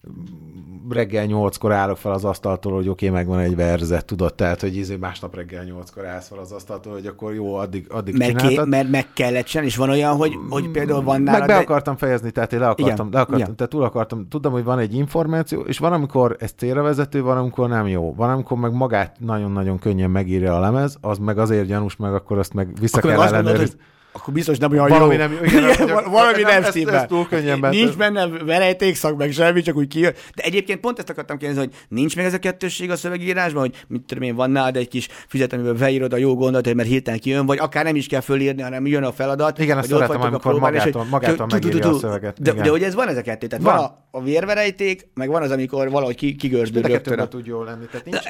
reggel nyolckor állok fel az asztaltól, hogy oké, okay, megvan egy verzet, tudod, tehát, hogy ízé másnap reggel nyolckor állsz fel az asztaltól, hogy akkor jó, addig, addig mert csináltad. Ké, mert meg kellett csinálni, és van olyan, hogy, hogy például van nálad... Meg be de... akartam fejezni, tehát én le akartam, igen, le akartam igen. tehát túl akartam, tudom, hogy van egy információ, és van, amikor ez célra vezető, van, amikor nem jó. Van, amikor meg magát nagyon-nagyon könnyen megírja a lemez, az meg azért gyanús, meg akkor azt meg vissza akkor kell ellenőrizni. Akkor biztos nem olyan valami jó. Nem, igen, igen, valami nem, nem stimmel. Nincs benne verejtékszak, meg semmi, csak úgy kijön. De egyébként pont ezt akartam kérdezni, hogy nincs meg ez a kettősség a szövegírásban, hogy mit tudom én, van nálad egy kis füzet, amiben beírod a jó gondolatot, mert hirtelen kijön, vagy akár nem is kell fölírni, hanem jön a feladat. Igen, azt szeretem, amikor magától, magától megírja a szöveget. De hogy ez van ez a kettő. Tehát van a vérverejték, meg van az, amikor valahogy kigördül rögtön. tud jól lenni.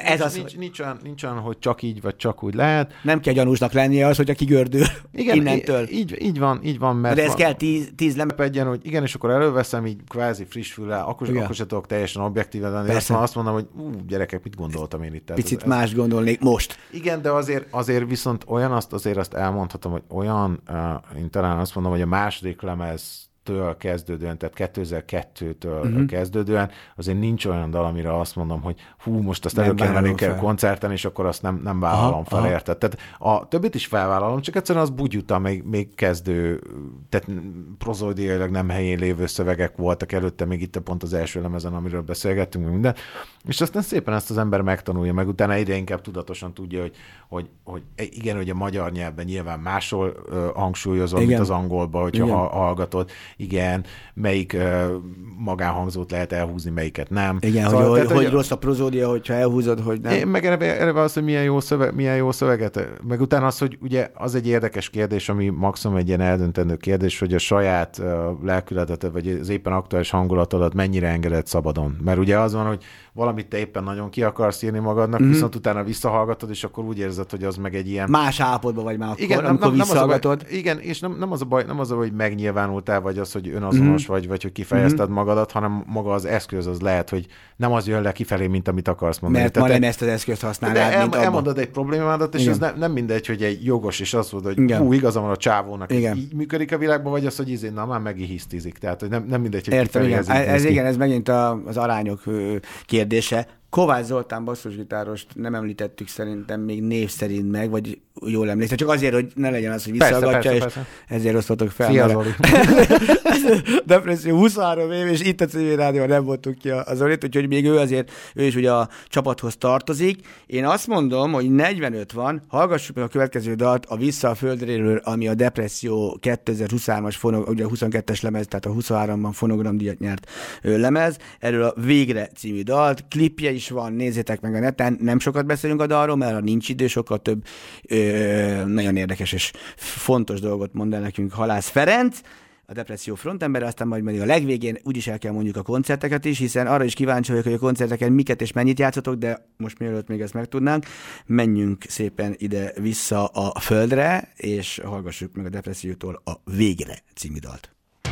Nincs olyan, hogy csak így, vagy csak úgy lehet. Nem kell gyanúsnak lennie az, hogyha kigördül innentől. Így van, így van, mert... De ez van, kell tíz, tíz lemepedjen, hogy igen, és akkor előveszem így kvázi friss füllel, akkor, akkor se tudok teljesen objektíven lenni. Azt, azt mondom, hogy ú, gyerekek, mit gondoltam én itt? Picit ez, más gondolnék most. Igen, de azért, azért viszont olyan, azt azért azt elmondhatom, hogy olyan, uh, én talán azt mondom, hogy a második lemez től kezdődően, tehát kétezer-kettőtől uh-huh. kezdődően, azért nincs olyan dal, amire azt mondom, hogy hú, most azt elő kell menni kell koncerten, és akkor azt nem, nem vállalom aha, fel, aha. érted? Tehát a többit is felvállalom, csak egyszerűen az bugyuta, még, még kezdő, tehát prozódiailag nem helyén lévő szövegek voltak előtte, még itt pont az első lemezen, amiről beszélgettünk, minden. És aztán szépen ezt az ember megtanulja, meg utána egyre inkább tudatosan tudja, hogy, hogy, hogy igen, hogy a magyar nyelvben nyilván máshol uh, hangsúlyozol, igen. mint az angolban, hogyha ha, hallgatod. Igen, melyik uh, magánhangzót lehet elhúzni, melyiket nem. Igen, szóval, hogy, tehát, hogy, hogy rossz a prozódia, hogyha elhúzod, hogy nem. Én, meg erre, erre az, hogy milyen jó, szöveg, milyen jó szöveget. Meg utána az, hogy ugye az egy érdekes kérdés, ami maximum egy ilyen eldöntendő kérdés, hogy a saját uh, lelkületet, vagy az éppen aktuális hangulatodat mennyire engeded szabadon. Mert ugye az van, hogy valamit te éppen nagyon ki akarsz írni magadnak, mm-hmm. viszont utána visszahallgatod, és akkor úgy érzed, hogy az meg egy ilyen... Más állapotban vagy már akkor, igen, amikor nem, nem visszahallgatod. Az baj, igen, és nem, nem, az a baj, nem az a baj, hogy megnyilvánultál, vagy az, hogy önazonos mm-hmm. vagy, vagy hogy kifejezted mm-hmm. magadat, hanem maga az eszköz az lehet, hogy nem az jön le kifelé, mint amit akarsz mondani. Mert ma nem ezt az eszközt használnád, el, mint elmondod egy problémádat, és igen. ez ne, nem mindegy, hogy egy jogos, és azt mondod, hogy igen. hú, igaza van a csávónak, ez így működik a világban, vagy az, hogy izé, na már megihisztizik. Tehát, hogy nem, nem mindegy, hogy értem, igen. Ez, igen, ez megint a, az arányok kérdése. Kovács Zoltán basszusgitárost nem említettük szerintem még név szerint meg, vagy jól emlékszem, csak azért, hogy ne legyen az, hogy visszahallgatja, és persze. ezért osztottok fel. Fia Zoli. Depresszió huszonhárom év, és itt a Civil Rádióban nem voltunk ki a Zolit, úgyhogy még ő azért, ő is ugye a csapathoz tartozik. Én azt mondom, hogy negyvenöt van, hallgassuk meg a következő dalt, a Vissza a földréről, ami a Depresszió kétezer-huszonhármas, fonog, ugye a huszonkettes lemez, tehát a huszonháromban fonogramdíjat nyert lemez. Erről a Végre című dalt, klipje is van, nézzétek meg a neten, nem sokat beszélünk a dalról, mert ha nincs idő, sokkal több ö, nagyon érdekes és fontos dolgot mond el nekünk Halász Ferenc. a depresszió frontembere, aztán majd majd a legvégén úgyis el kell mondjuk a koncerteket is, hiszen arra is kíváncsi vagyok, hogy a koncerteken miket és mennyit játszotok, de most mielőtt még ezt megtudnánk, menjünk szépen ide vissza a földre, és hallgassuk meg a Depressziótól a Végre című dalt.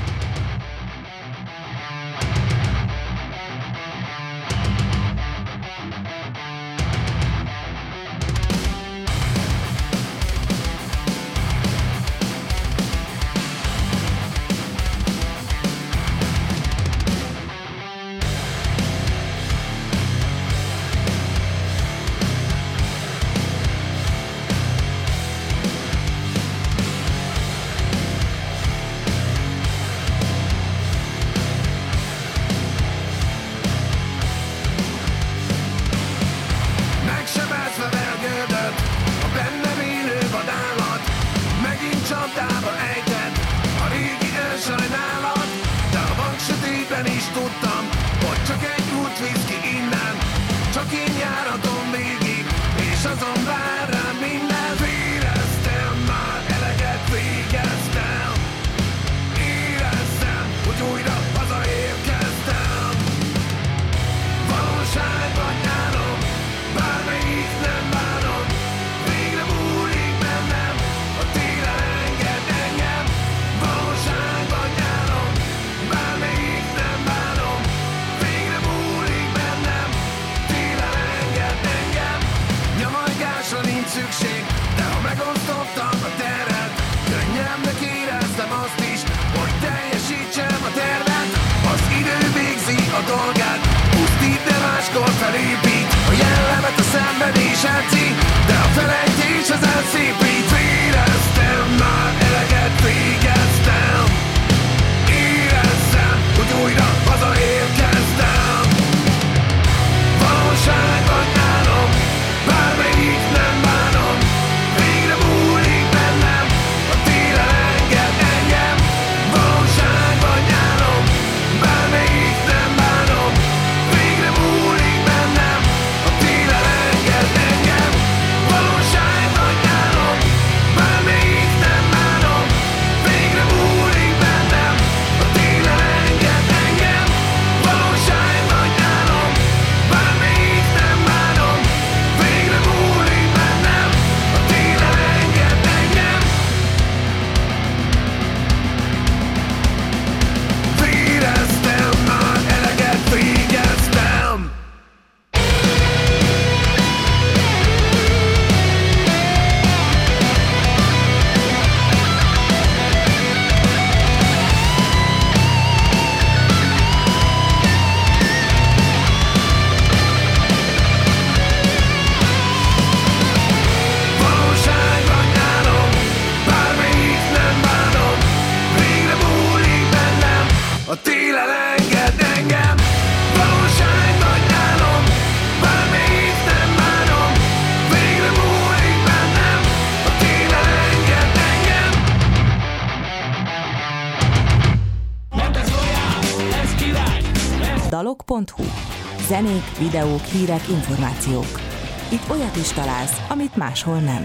dalok pont hu. Zenék, videók, hírek, információk. Itt olyat is találsz, amit máshol nem.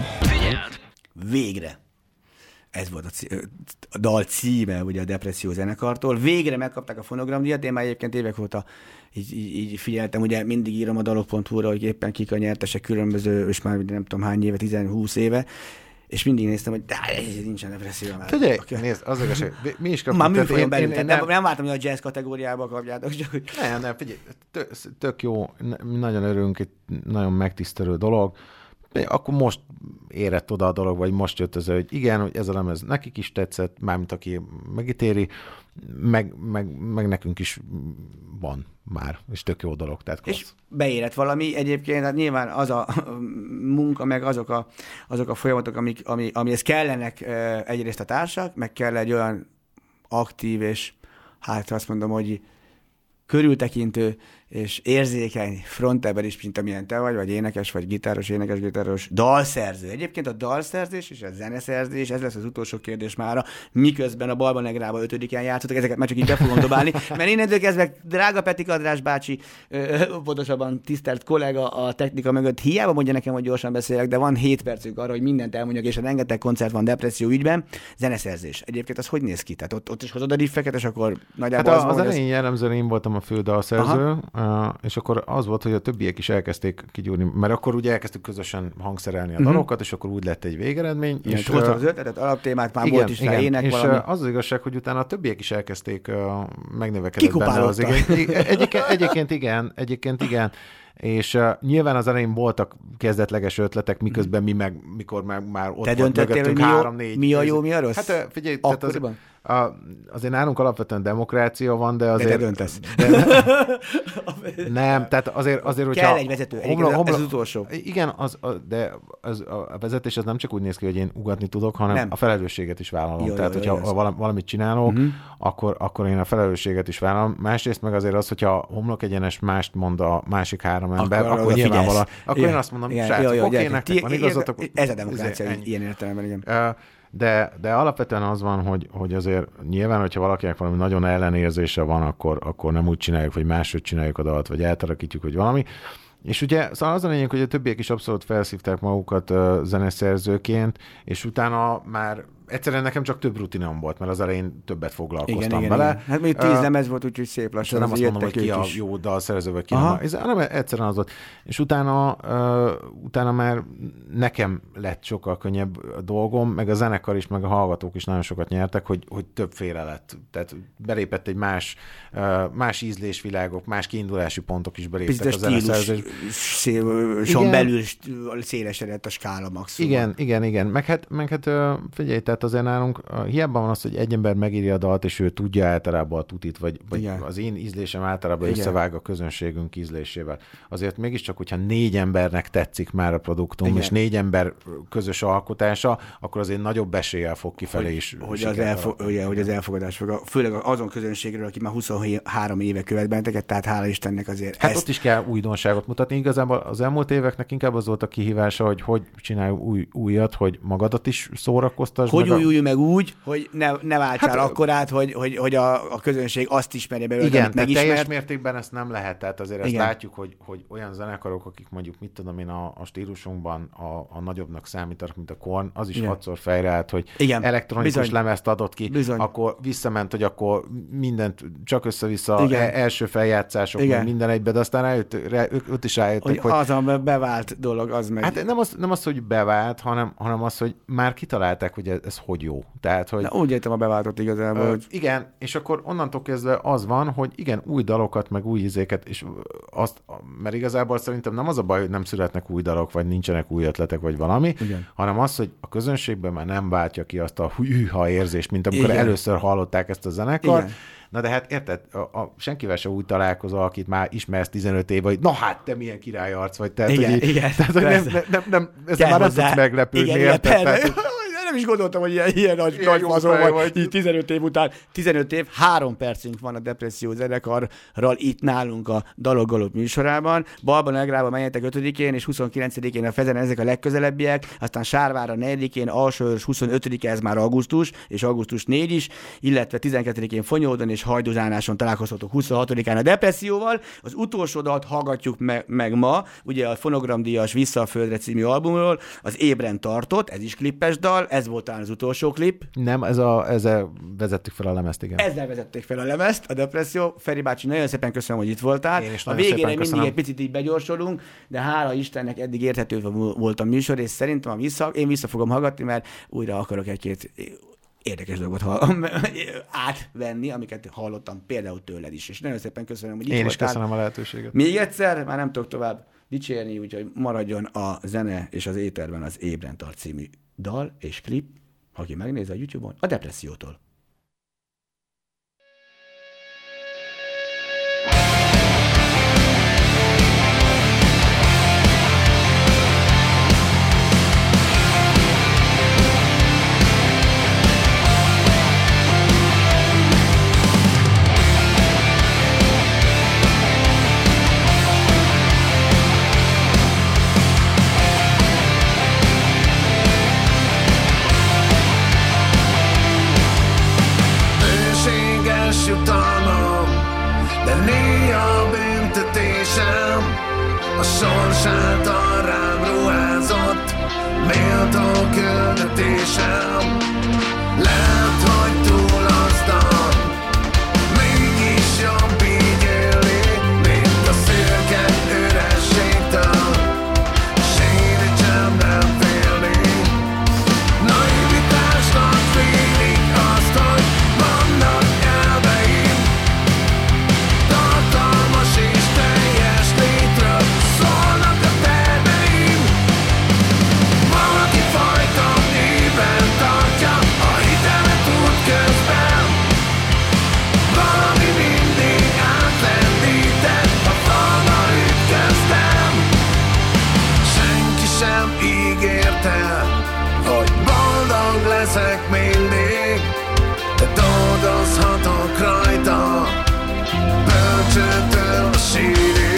Végre! Ez volt a, cí- a dal címe, ugye a Depresszió zenekartól. Végre megkapták a fonogramdíjat, én már egyébként évek óta így, így, így figyeltem, ugye mindig írom a dalok pont hu-ra, hogy éppen kik a nyertesek különböző, és már nem tudom hány éve, tíz-húsz éve, és mindig néztem, hogy de nincsen depresszió már. Figyelj, okay. Nézd, az igazság, mi is kaptunk. Már műfajon belül, nem, nem, nem vártam, hogy a jazz kategóriába kapjátok, csak hogy... Nem, nem, figyelj, tök, tök jó, nagyon örülünk, egy nagyon megtisztelő dolog. Akkor most érett oda a dolog, vagy most jött az, hogy igen, hogy ez a lemez nekik is tetszett, mármint aki megítéri, meg, meg, meg nekünk is van már, és tök jó dolog. Tehát és beérett valami egyébként, hát nyilván az a munka, meg azok a, azok a folyamatok, amik, ami, amihez kellenek egyrészt a társak, meg kell egy olyan aktív és hát azt mondom, hogy körültekintő és érzékeny frontember is, mint amilyen te vagy, vagy énekes, vagy gitáros, énekes, gitáros, dalszerző. Egyébként a dalszerzés és a zeneszerzés, ez lesz az utolsó kérdés mára, miközben a Balba Negrába ötödiken játszottak, ezeket már csak így be fogom dobálni, mert innentől kezdve drága Peti Kadrás bácsi, ö, pontosabban tisztelt kollega a technika mögött, hiába mondja nekem, hogy gyorsan beszélek, de van hét percünk arra, hogy mindent elmondjak, és rengeteg koncert van depresszió ügyben. Zeneszerzés. Egyébként az hogy néz ki? Tehát ott, ott is hozod a riffeket, és akkor nagyjából hát az, az, az az elején jellemzően én voltam a fő dalszerző, uh, és akkor az volt, hogy a többiek is elkezdték kigyúrni, mert akkor ugye elkezdtük közösen hangszerelni a dalokat, uh-huh. és akkor úgy lett egy végeredmény. Igen, és hoztam az ötletet, alaptémát, már igen, volt is rá ének és valami. az az igazság, hogy utána a többiek is elkezdték uh, megnövekedett benne az igény. Egyébként, egyébként igen, egyébként igen. És uh, nyilván az elején voltak kezdetleges ötletek, miközben mi meg, mikor meg már ott Te volt mögöttünk három-négy. Mi a jó, mi a rossz? Hát uh, figyelj, tehát az, Akkoriban? A, azért nálunk alapvetően demokrácia van, de azért... De te döntesz. De, nem, tehát azért, azért hogyha... Kell egy vezető, homla, homla, ez az utolsó. Igen, az, a, de az, a vezetés az nem csak úgy néz ki, hogy én ugatni tudok, hanem nem. A felelősséget is vállalom. Jó, tehát, jó, hogyha jó, valamit csinálok, uh-huh. akkor, akkor én a felelősséget is vállalom. Másrészt meg azért az, hogyha homlok egyenes mást mond a másik három ember, akkor, akkor nyilvánvalóan... Akkor igen, én azt mondom, srácok, oké, nektek van igazatok. Ez a demokrácia ilyen értelemben, igen. De, de alapvetően az van, hogy, hogy azért nyilván, hogyha valakinek valami nagyon ellenérzése van, akkor, akkor nem úgy csináljuk, vagy máshogy csináljuk a dalt, vagy eltarakítjuk, vagy valami. És ugye szóval az a lényeg, hogy a többiek is abszolút felszívták magukat uh, zeneszerzőként, és utána már egyszerűen nekem csak több rutinom volt, mert az elején többet foglalkoztam igen, vele. Igen. Hát még tíz lemez uh, volt, úgyhogy szép lassan. Nem azt mondom, hogy ki a jó dalszerző, vagy ki nem. Ez nem egyszerűen az volt. És utána, uh, utána már nekem lett sokkal könnyebb a dolgom, meg a zenekar is, meg a hallgatók is nagyon sokat nyertek, hogy, hogy többféle lett. Tehát belépett egy más, uh, más ízlésvilágok, más kiindulási pontok is beléptek a zeneszerzés. Son belül szélesedett a skála maximum. Igen, igen, igen. Meg hát, meg hát figyelj, tehát azért nálunk hiába van az, hogy egy ember megírja a dalt, és ő tudja általában a tutit, vagy, vagy az én ízlésem általában igen. összevág a közönségünk ízlésével. Azért mégiscsak, hogyha négy embernek tetszik már a produktum, igen. és négy ember közös alkotása, akkor azért nagyobb eséllyel fog kifelé hogy, is. Hogy az, elfo- ugye, hogy az elfogadás fog, főleg azon közönségről, aki már huszonhárom éve követ benneteket, tehát hála Istennek azért Hát ezt... ott is kell újdonságot mutatni. Igazából az elmúlt éveknek inkább az volt a kihívása, hogy hogy csináljuk új, újat, hogy magadat is szórakoztass. Hogy újulj meg úgy, hogy ne, ne váltsál hát, akkorát, hogy, hogy, hogy a, a közönség azt ismerje belőle, igen, amit megismert. teljes mértékben ezt nem lehet. Tehát azért ezt igen. látjuk, hogy, hogy olyan zenekarok, akik mondjuk, mit tudom én, a, a stílusunkban a, a nagyobbnak számítanak, mint a Korn, az is igen. hatszor fejreállt, hogy igen. elektronikus Bizony. lemezt adott ki, Bizony. akkor visszament, hogy akkor mindent csak össze-vissza igen. első feljátszások, minden egybe, de aztán rájött, rá, ők is rájöttek, hogy... hogy az a bevált dolog, az meg... Hát nem az, nem az hogy bevált, hanem, hanem az, hogy már kitalálták, hogy ez, ez hogy jó. Tehát, hogy... Na, úgy értem a beváltott igazából, ö, hogy... Igen, és akkor onnantól kezdve az van, hogy igen, új dalokat, meg új izéket, és azt, mert igazából szerintem nem az a baj, hogy nem születnek új dalok, vagy nincsenek új ötletek, vagy valami, igen. hanem az, hogy a közönségben már nem váltja ki azt a hűha érzést, mint amikor igen. először hallották ezt a zenekar. Igen. Na de hát érted, a, a, senkivel se úgy találkozol, akit már ismersz tizenöt év, vagy na hát te milyen királyarc vagy. Tehát, igen, hogy így, igen, tehát, hogy nem, nem, nem, nem, ezzel már nem tudsz meglepődni. Igen, érted? Igen, tehát, nem is gondoltam, hogy ilyen, ilyen nagy, nagy mazol vagy, vagy így tizenöt év után. tizenöt év, három percünk van a Depresszió zenekarral itt nálunk a Dalok Galop műsorában. Balba Negrában menjetek ötödikén és huszonkilencedikén a Fezenen, ezek a legközelebbiek, aztán Sárvára negyedikén, Alsóörs huszonötödike, ez már augusztus, és augusztus négy is, illetve tizenkettedikén Fonyódon és Hajdúzánáson találkozhatok huszonhatodikán a Depresszióval. Az utolsó dalt hallgatjuk me- meg ma, ugye a fonogramdíjas Vissza a Földre című albumról, az Ébren tartott, ez is klippes dal, ez volt talán az utolsó klip. Nem, ez a, ezzel vezettük fel a lemezt, igen. Ezzel vezették fel a lemezt, a Depresszió. Feri bácsi, nagyon szépen köszönöm, hogy itt voltál. Én is a végére mindig egy picit így begyorsolunk, de hála Istennek eddig érthető volt a műsor, és szerintem a vissza, én vissza fogom hallgatni, mert újra akarok egy-két érdekes dolgot átvenni, amiket hallottam például tőled is. És nagyon szépen köszönöm, hogy itt Én voltál. is köszönöm a lehetőséget. Még egyszer, már nem tudok tovább dicsérni, úgyhogy maradjon a zene és az éterben az Ébren tart című dal és klip, aki megnézi a YouTube-on, a Depressziótól. sem, a sors által rám ruházott méltó küldetésem. Lehet, hogy túl aztán mégis jobb így élni, mint a szürke ürességtől. Sértsem nem félni. Naivitásnak félik azt, hogy vannak elveim, tartalmas és teljes létről szólnak a terveim. Valaki fajtam néven tartja a hitemet útközben. Valami mindig átlendített, a falval ütköztem. Senki sem ígérte, hogy boldog leszek még.